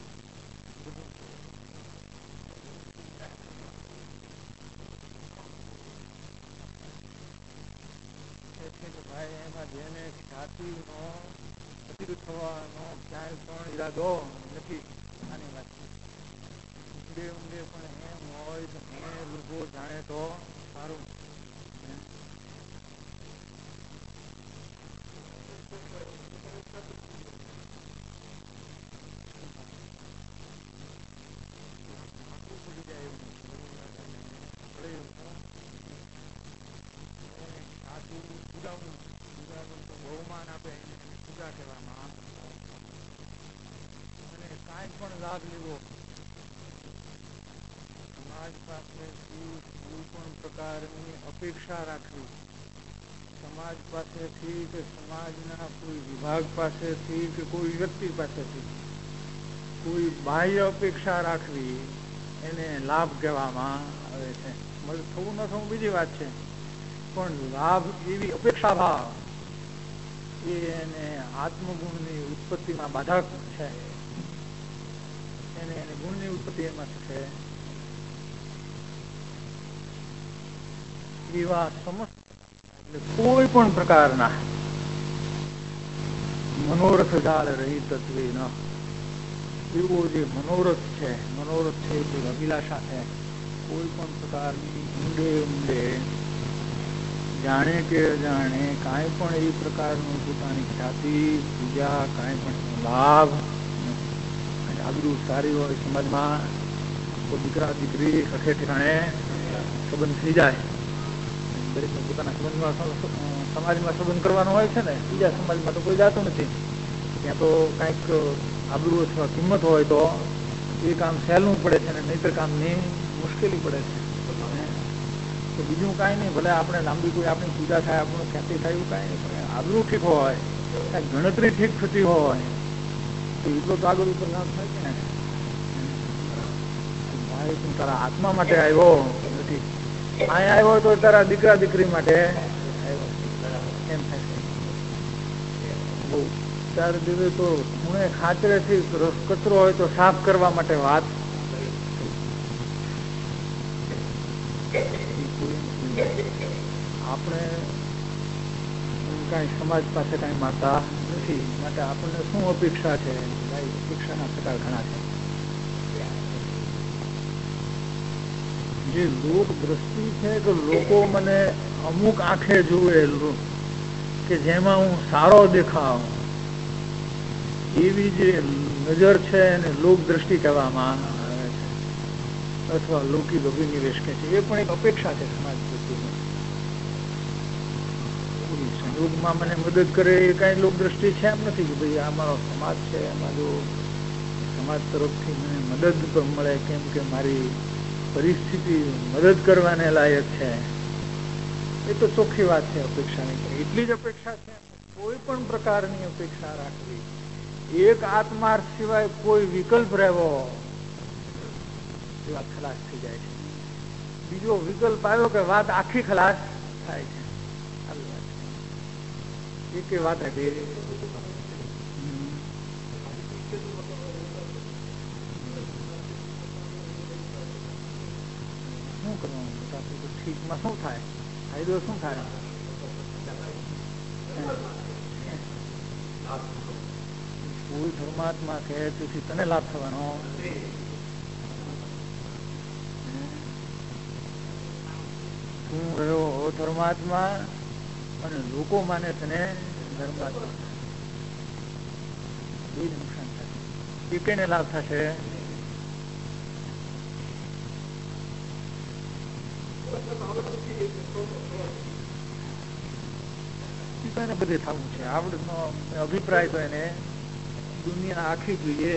ભાઈ એમાં જેને ખ્યાતિનો અતિર થવાનો ક્યાંય પણ ઈરાદો નથી. આની વાત ઊંડે ઊંડે પણ એમ હોય તો એને લોકો જાણે તો સારું. બહુમાન આપે પૂજા કહેવામાં આવે. કાંઈ પણ લાભ લેવો, સમાજ પાસેથી કોઈ પણ પ્રકારની અપેક્ષા રાખવી, સમાજ પાસેથી કે સમાજના કોઈ વિભાગ પાસેથી કે કોઈ વ્યક્તિ પાસેથી કોઈ બાહ્ય અપેક્ષા રાખવી, એને લાભ કહેવામાં આવે છે. થવું ન થવું બીજી વાત છે, પણ લાભ એવી અપેક્ષા ભાવ એ એને આત્મગુણની ઉત્પત્તિમાં બાધક છે. એને એને ગુણની ઉત્પત્તિ એમાં છે. એવા સમસ્ત એટલે કોઈ પણ પ્રકારના મનોરથ જાળ રહી તત્વે ન, એવો જે મનોરથ છે, મનોરથ છે જે અભિલાષા છે, કોઈ પણ પ્રકારની ઊંડે ઊંડે જાણે કે અજાણે કાંઈ પણ એ પ્રકારનું પોતાની ખ્યાતિ, પૂજા, કાંઈ પણ લાભ, આબરૂ સારી હોય સમાજમાં તો દીકરા દીકરી સખે ઠેકાણે સંબંધ થઈ જાય. દરેક પોતાના સંબંધમાં સમાજમાં સંબંધ કરવાનો હોય છે ને, બીજા સમાજમાં તો કોઈ જાતું નથી. ત્યાં તો કાંઈક આબરૂ અથવા કિંમત હોય તો એ કામ સહેલું પડે છે ને, નહીતર કામની મુશ્કેલી પડે છે. તો બીજું કાંઈ નહીં, ભલે આપણે લાંબી કોઈ આપણી પૂજા થાય, આપણું ખ્યાતિ થાય, એવું કાંઈ નહીં, પણ આબરૂ ઠીક હોય, કાંઈક ગણતરી ઠીક થતી હોય તો એટલો તો આગળ ઉપર લાભ થાય કે ને. ભાઈ તું તારા આત્મા માટે આવ્યો નથી, અહીંયા આવ્યો તો તારા દીકરા દીકરી માટે આવ્યો એમ થાય. બહુ ચાર દિવસ તો ખૂણે ખાચરેથી કચરો હોય તો સાફ કરવા માટે વાત. આપણે કાંઈ સમાજ પાસે કાંઈ માતા નથી, માટે આપણને શું અપેક્ષા છે? અપેક્ષાના પ્રકાર ઘણા છે. જે લોક દ્રષ્ટિ છે કે લોકો મને અમુક આંખે જુએ કે જેમાં હું સારો દેખાવ, એવી જે નજર છે એને લોક દ્રષ્ટિ કહેવામાં આવે છે, અથવા લૌકિક અભિનિવેશ કહે છે. એ પણ એક અપેક્ષા છે સમાજ પ્રત્યેની. સંયોગમાં મને મદદ કરે એ કાંઈ લોક દ્રષ્ટિ છે એમ નથી કે ભાઈ આ મારો સમાજ છે, એમાં જો સમાજ તરફથી મને મદદ મળે, કેમ કે મારી પરિસ્થિતિ મદદ કરવાને લાયક છે, એ તો ચોખ્ખી વાત છે અપેક્ષાની. એટલી જ અપેક્ષા છે, કોઈ પણ પ્રકારની અપેક્ષા રાખવી. એક આત્માર્થ સિવાય કોઈ વિકલ્પ રહેવો એ વાત ખલાસ થઈ જાય છે. બીજો વિકલ્પ આવ્યો કે વાત આખી ખલાસ થાય છે. એક વાત હતી, શું કરવાનું ઠીકમાં શું થાય, ફાયદો શું થાય? કોઈ ધર્માત્મા કહે તેથી તને લાભ થવાનો, તું રહ્યો ધર્માત્મા અને લોકો માને તને ધર્માત્મા, એ જ નુકસાન થશે. એ કઈને લાભ થશે? એને બધે થવું છે. આવડનો અભિપ્રાય તો એને દુનિયા આખી જોઈએ.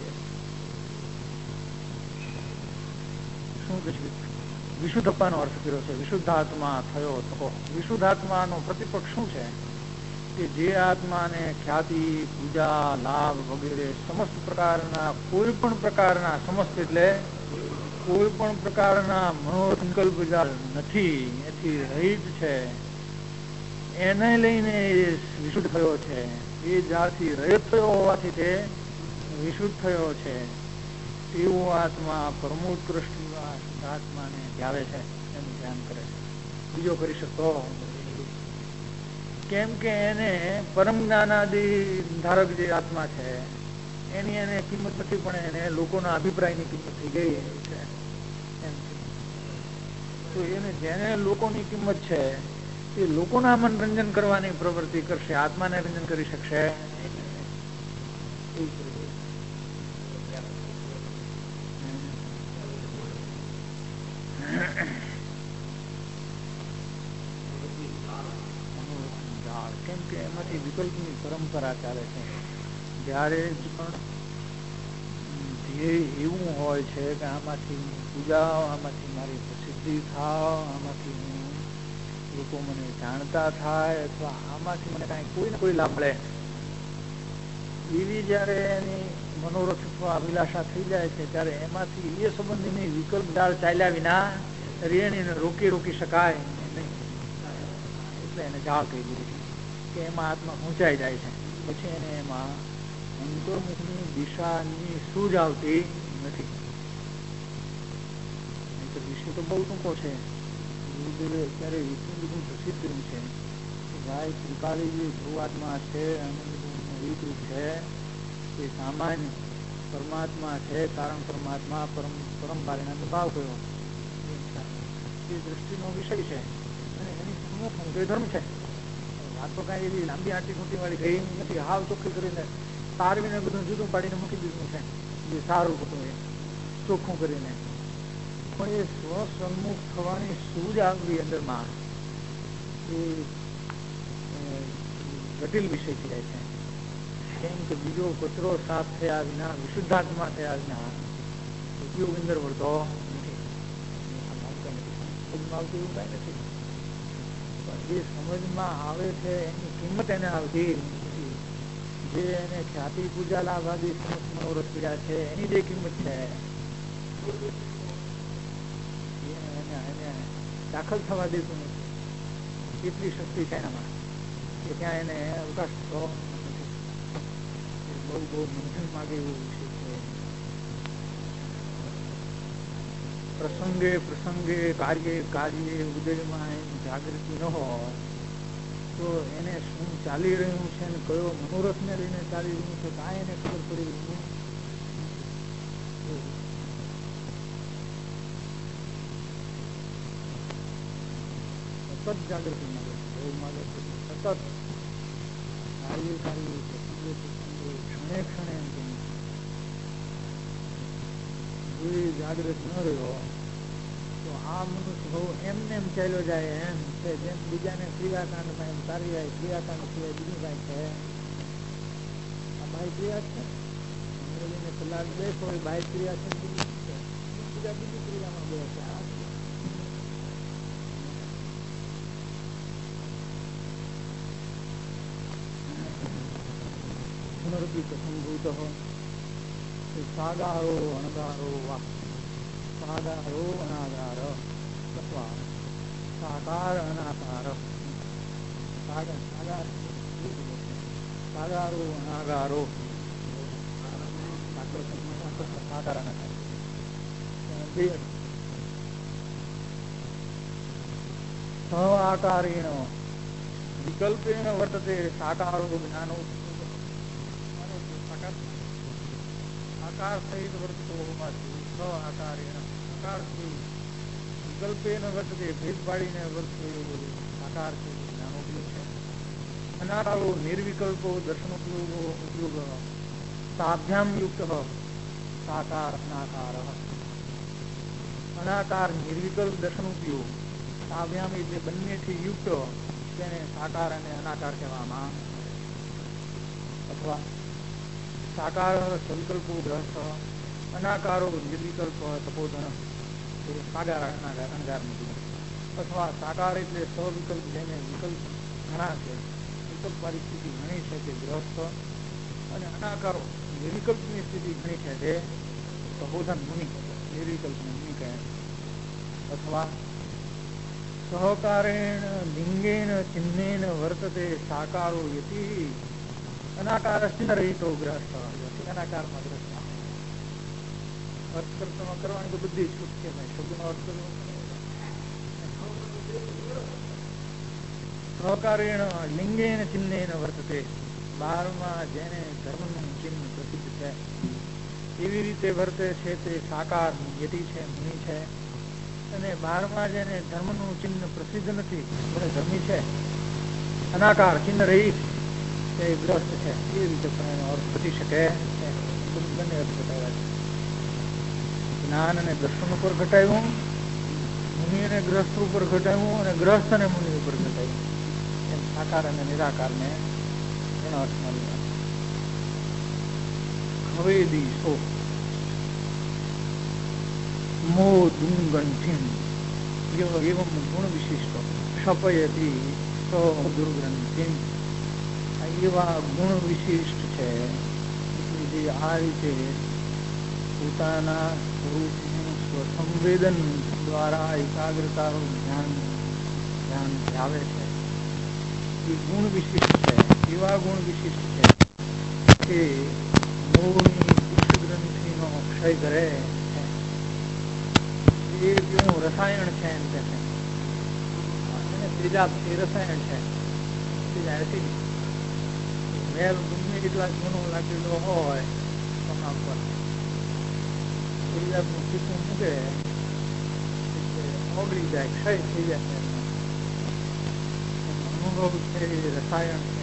શું કે વિશુદ્ધતાનો અર્થ કર્યો છે, વિશુદ્ધાત્મા થયો તો. વિશુદ્ધાત્માનો પ્રતિપક્ષ શું છે? કે જે આત્માને ખ્યાતિ, પૂજા, લાભ વગેરે સમસ્ત પ્રકારના, કોઈ પણ પ્રકારના, સમસ્ત એટલે કોઈ પણ પ્રકારના મનોસંકલ્પ નથી, એથી રહિત છે, એને લઈને એ વિશુદ્ધ થયો છે. એ જ્યારથી રહિત થયો હોવાથી તે વિશુદ્ધ થયો છે. એવો આત્મા પરમોત્કૃષ્ટ આત્માને ધ્યાવે છે, એનું ધ્યાન કરે છે. બીજો કરી શકતો, કેમ કે એને પરમ જ્ઞાનાદિ ધારક જે આત્મા છે એની એને કિંમત નથી, પણ એને લોકોના અભિપ્રાયની કિંમત થઈ ગઈ છે. તો એને જેને લોકોની કિંમત છે એ લોકોના મનોરંજન કરવાની પ્રવૃત્તિ કરશે, આત્માને રંજન કરી શકશે. કેમ કે એમાંથી વિકલ્પની પરંપરા ચાલે છે. જ્યારે પણ એ એવું હોય છે કે આમાંથી પૂજા, આમાંથી મારી પ્રસિદ્ધિ થાય, આમાંથી હું લોકો મને જાણતા થાય, અથવા આમાંથી મને કાંઈ કોઈ ને કોઈ લાભ મળે, એવી જયારે એની મનોરથ અથવા અભિલાષા થઈ જાય છે ત્યારે એમાંથી એ સંબંધીની વિકલ્પ દાળ ચાલ્યા વિના રેણીને રોકી રોકી શકાય નહીં. એટલે એને જાળ કહી દીધી કે એમાં આત્મા ઊંચાઈ જાય છે. પછી એને એમાં અંતર્મુખની દિશાની સૂઝ આવતી નથી. નહીં તો વિષય તો બહુ ટૂંકો છે. ગુરુદેવે અત્યારે એટલું બધું પ્રસિદ્ધ કર્યું છે કે ભાઈ ત્રિકાળી ધ્રુવાત્મા છે, વિકૃત છે, એ સામાન્ય પરમાત્મા છે, કારણ પરમાત્મા પરમ પરમ પારિણામ ભાવ કયો એ દ્રષ્ટિનો વિષય છે અને એની સન્મુખ ઊંચો ધર્મ છે. વાત તો કાંઈ એવી લાંબી આટી મોટી વાળી ગઈ નથી. હાવ ચોખ્ખી કરીને તારવીને બધું જુદું પાડીને મૂકી દીધું છે, જે સારું હતું એ ચોખ્ખું કરીને. પણ એ સ્વસન્મુખ થવાની સૂઝ આવવી અંદરમાં એ જટિલ વિષય થઈ જાય છે. કેમ કે બીજો કચરો સાફ થયા વિના, વિશુદ્ધાત્મા થયા વિના ઉપયોગ અંદર વળતો નથી. સમજમાં આવતું એવું કાંઈ નથી. પણ એ સમજમાં આવે છે એની કિંમત એને આવતી નથી. જે એને ખ્યાતિ પૂજા લાભ આદિ મનોરથ કર્યા છે એની જે કિંમત છે એને દાખલ થવા દેતું નથી. એટલી શક્તિ છે એનામાં કે ત્યાં એને અવકાશ થતો નથી. બહુ બહુ મંથન માગે એવું વિષય છે. પ્રસંગે પ્રસંગે કાર્ય કાર્ય ઉદયમાં એની જાગૃતિ ન હોય તો એને શું ચાલી રહ્યું છે ને કયો મનોરથને લઈને ચાલી રહ્યું છે કાંઈ એને ખબર પડી રહ્યું સતત જાગૃતિ માગે, બહુ માગે સતત કાર્ય કાર્ય પ્રસંગે પ્રસંગે ક્ષણે ક્ષણે એમ કહ્યું જો એ જાગૃત ન રહ્યો તો આ મનુષ્ય બહુ એમને એમ ચાલ્યો જાય એમ છે જેમ બીજાને ક્રિયાકાંડમાં એમ તારી જાય. ક્રિયાકાંડ સિવાય બીજું કાંઈ છે? આ બાહ્ય ક્રિયા છે. અંગ્રેજીને કલાક બેસો એ બાહ્ય ક્રિયા છે, બીજા બીજી ક્રિયામાં બે છે. આ પુનરપી પ્રસંગભૂત સાગારો અણગારો વાહ સાગારો અનાગાર અથવા સાકાર અનાકાર સાગર સાગાર સાગારો અનાગારો સાકાર અનાકાર સઆકારેણ વિકલ્પેણ વર્તતે સાકારો જ્ઞાનો આકાર સહિત વર્તતો હોવાથી છ આકારેણ આકારથી વિકલ્પેન વર્તતે ભેદ પાડીને વર્તતો આકાર છે જ્ઞાનોપયોગ છે. અનાકારો નિર્વિકલ્પો દર્શનોપયોગો ઉપયોગ સાભ્યામ યુક્ત સાકાર અનાકાર અનાકાર નિર્વિકલ્પ દર્શનોપયોગ સાભ્યામ એટલે બંનેથી યુક્ત તેને સાકાર અને અનાકાર કહેવામાં. અથવા સાકાર સવિકલ્પો ગ્રસ્ત અનાકારો નિર્વિકલ્પ તપોધન સાકાર અનાકાર અણગાર નથી. અથવા સાકાર એટલે સવિકલ્પ જેને વિકલ્પ ઘણા છે, વિકલ્પ વાળી સ્થિતિ ઘણી છે તે ગ્રસ્ત, અને અનાકારો નિર્વિકલ્પની સ્થિતિ ઘણી છે તે તપોધન મુનિ નિર્વિકલ્પ મુનિ કહે. અથવા સહકારેણ લિંગેન ચિહ્નેન વર્તતે સાકારો યતિ અનાકાર રહિતો ગ્રસ્ત અનાકારમાં ગ્રસ્ત. અર્થ કરતા કરવાની તો બધી છૂટ છે ભાઈ, શબ્દનો અર્થ કરવો. સહકારેણ લિંગેન ચિહ્નેન વર્તતે બહારમાં જેને ધર્મનું ચિહ્ન પ્રસિદ્ધ છે એવી રીતે વર્તે છે તે સાકાર યતિ છે, મુનિ છે. અને બહારમાં જેને ધર્મનું ચિહ્ન પ્રસિદ્ધ નથી, ધર્મી છે, અનાકાર ચિહ્ન રહિત એ ગ્રસ્ત છે. એ રીતે પણ એનો અર્થ બની શકે. બંને અર્થ ઘટાડ્યા છે. જ્ઞાન અને દર્શન ઉપર ઘટાડ્યું, મુનિ અને ગ્રસ્ત ઉપર ઘટાડ્યું, અને ગ્રસ્ત અને મુનિ ઉપર ઘટાડ્યું. એમ સાકાર અને નિરાકાર ને એનો અર્થ મળી. હવે દીશો मो दुर्ग्रंथिम एवं गुण विशिष्ट शपयती तो दुर्ग्रंथिम एवा गुण विशिष्ट है જે આ રીતે પોતાના સ્વરૂપનું સ્વસંવેદન દ્વારા એકાગ્રતાનું ધ્યાન ધ્યાન આવે છે એ ગુણ વિશિષ્ટ છે. એવા ગુણ વિશિષ્ટ છે કે મોહની કુશગ્રંથિનો ક્ષય કરે છે. એ કેવું રસાયણ છે એમ કે છે તેજાબ એ રસાયણ છે. તેજા એસિડ મેલ ગમે એટલા ગુણો લાગેલો હોય કોના પર તેજાબનું ટીપું મૂકે એટલે ઓગળી જાય, ક્ષય થઈ જાય. અનુભવ છે એ રસાયણ છે.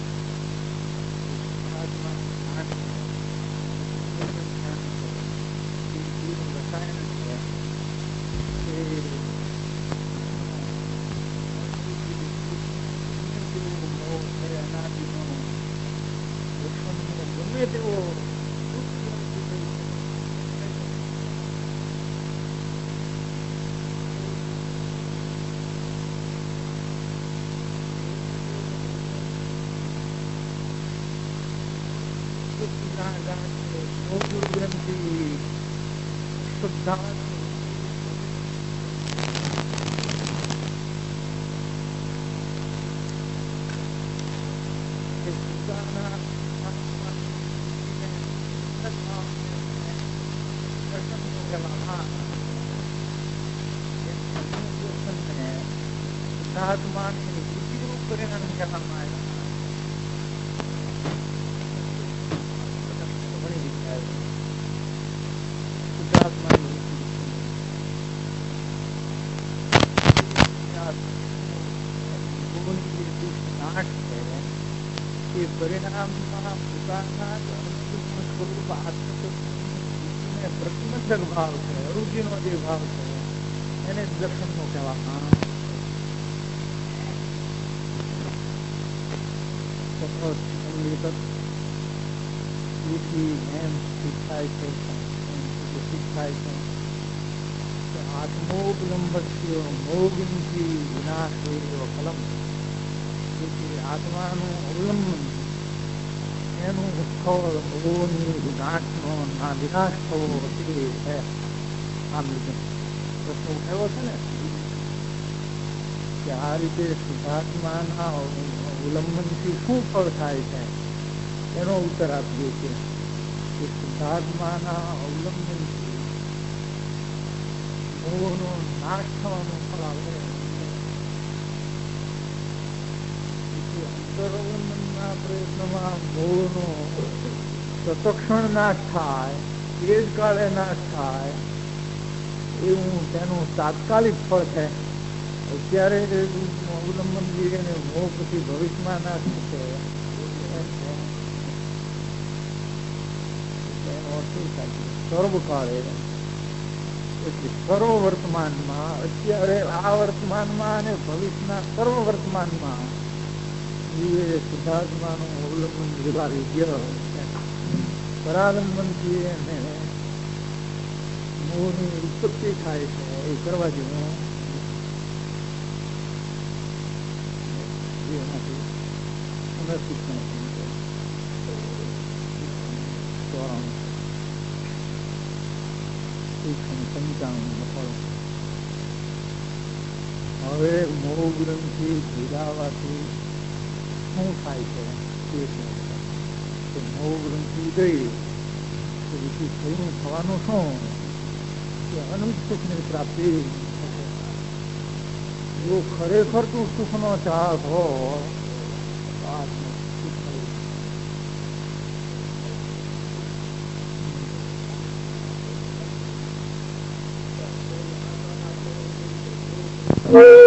રસાયણ છે અનાદિનો ગમે તેવો ગ્રંથિ શુદ્ધાત્મા શુદ્ધાત્માની વૃત્તિરૂપ પરિણામ કહેવામાં આવ્યા પરિણામમાં પોતાના સ્વરૂપ આત્મને પ્રતિબંધક ભાવ છે, અરુચિનો જે ભાવ છે એને દર્શનનો કહેવામાં એમ સ્થિત થાય છે સ્થિત થાય છે આત્મોપલંબસ્ય મોગિનથી વિનાશ ફલમ. આત્માનું અવલંબન એનું સ્થળ મોહની વિનાશનો ના વિનાશ થવો તે છે. આમ રીતે પ્રશ્ન ઉઠાવ્યો છે ને કે આ રીતે શુદ્ધાત્માના અવલંબનથી શું ફળ થાય છે એનો ઉત્તર આપીએ છીએ કે શુદ્ધાત્માના અવલંબનથી મોહનો નાશ થવાનું ફળ આવે. અંતરવલંબનના પ્રયત્નમાં મોહનો તત્ક્ષણ નાશ થાય, એ જ કાળે નાશ થાય એવું તેનું તાત્કાલિક ફળ છે. અત્યારે અવલંબન લઈને મોહ પછી ભવિષ્યમાં નાશ થશે એનો અર્થ એ થાય સર્વકાળે એટલે સર્વ વર્તમાનમાં અત્યારે આ વર્તમાનમાં અને ભવિષ્યના સર્વ વર્તમાનમાં જીવે શુદ્ધાત્માનું અવલંબન નિભાવી ગયો પરાલંબનથી એને મોહની ઉત્પત્તિ થાય છે એ કરવા જેવું એમાંથી પુનઃશિક્ષણ પંચાણું ફળ. હવે મોહ ગ્રંથિ ભીડાવાથી શું થાય છે તે મોહ ગ્રંથિ ગઈ તો પછી થયું થવાનું શું કે અનંત સુખની પ્રાપ્તિ. જો ખરેખર તું સુખનો ચાહક હો સુખ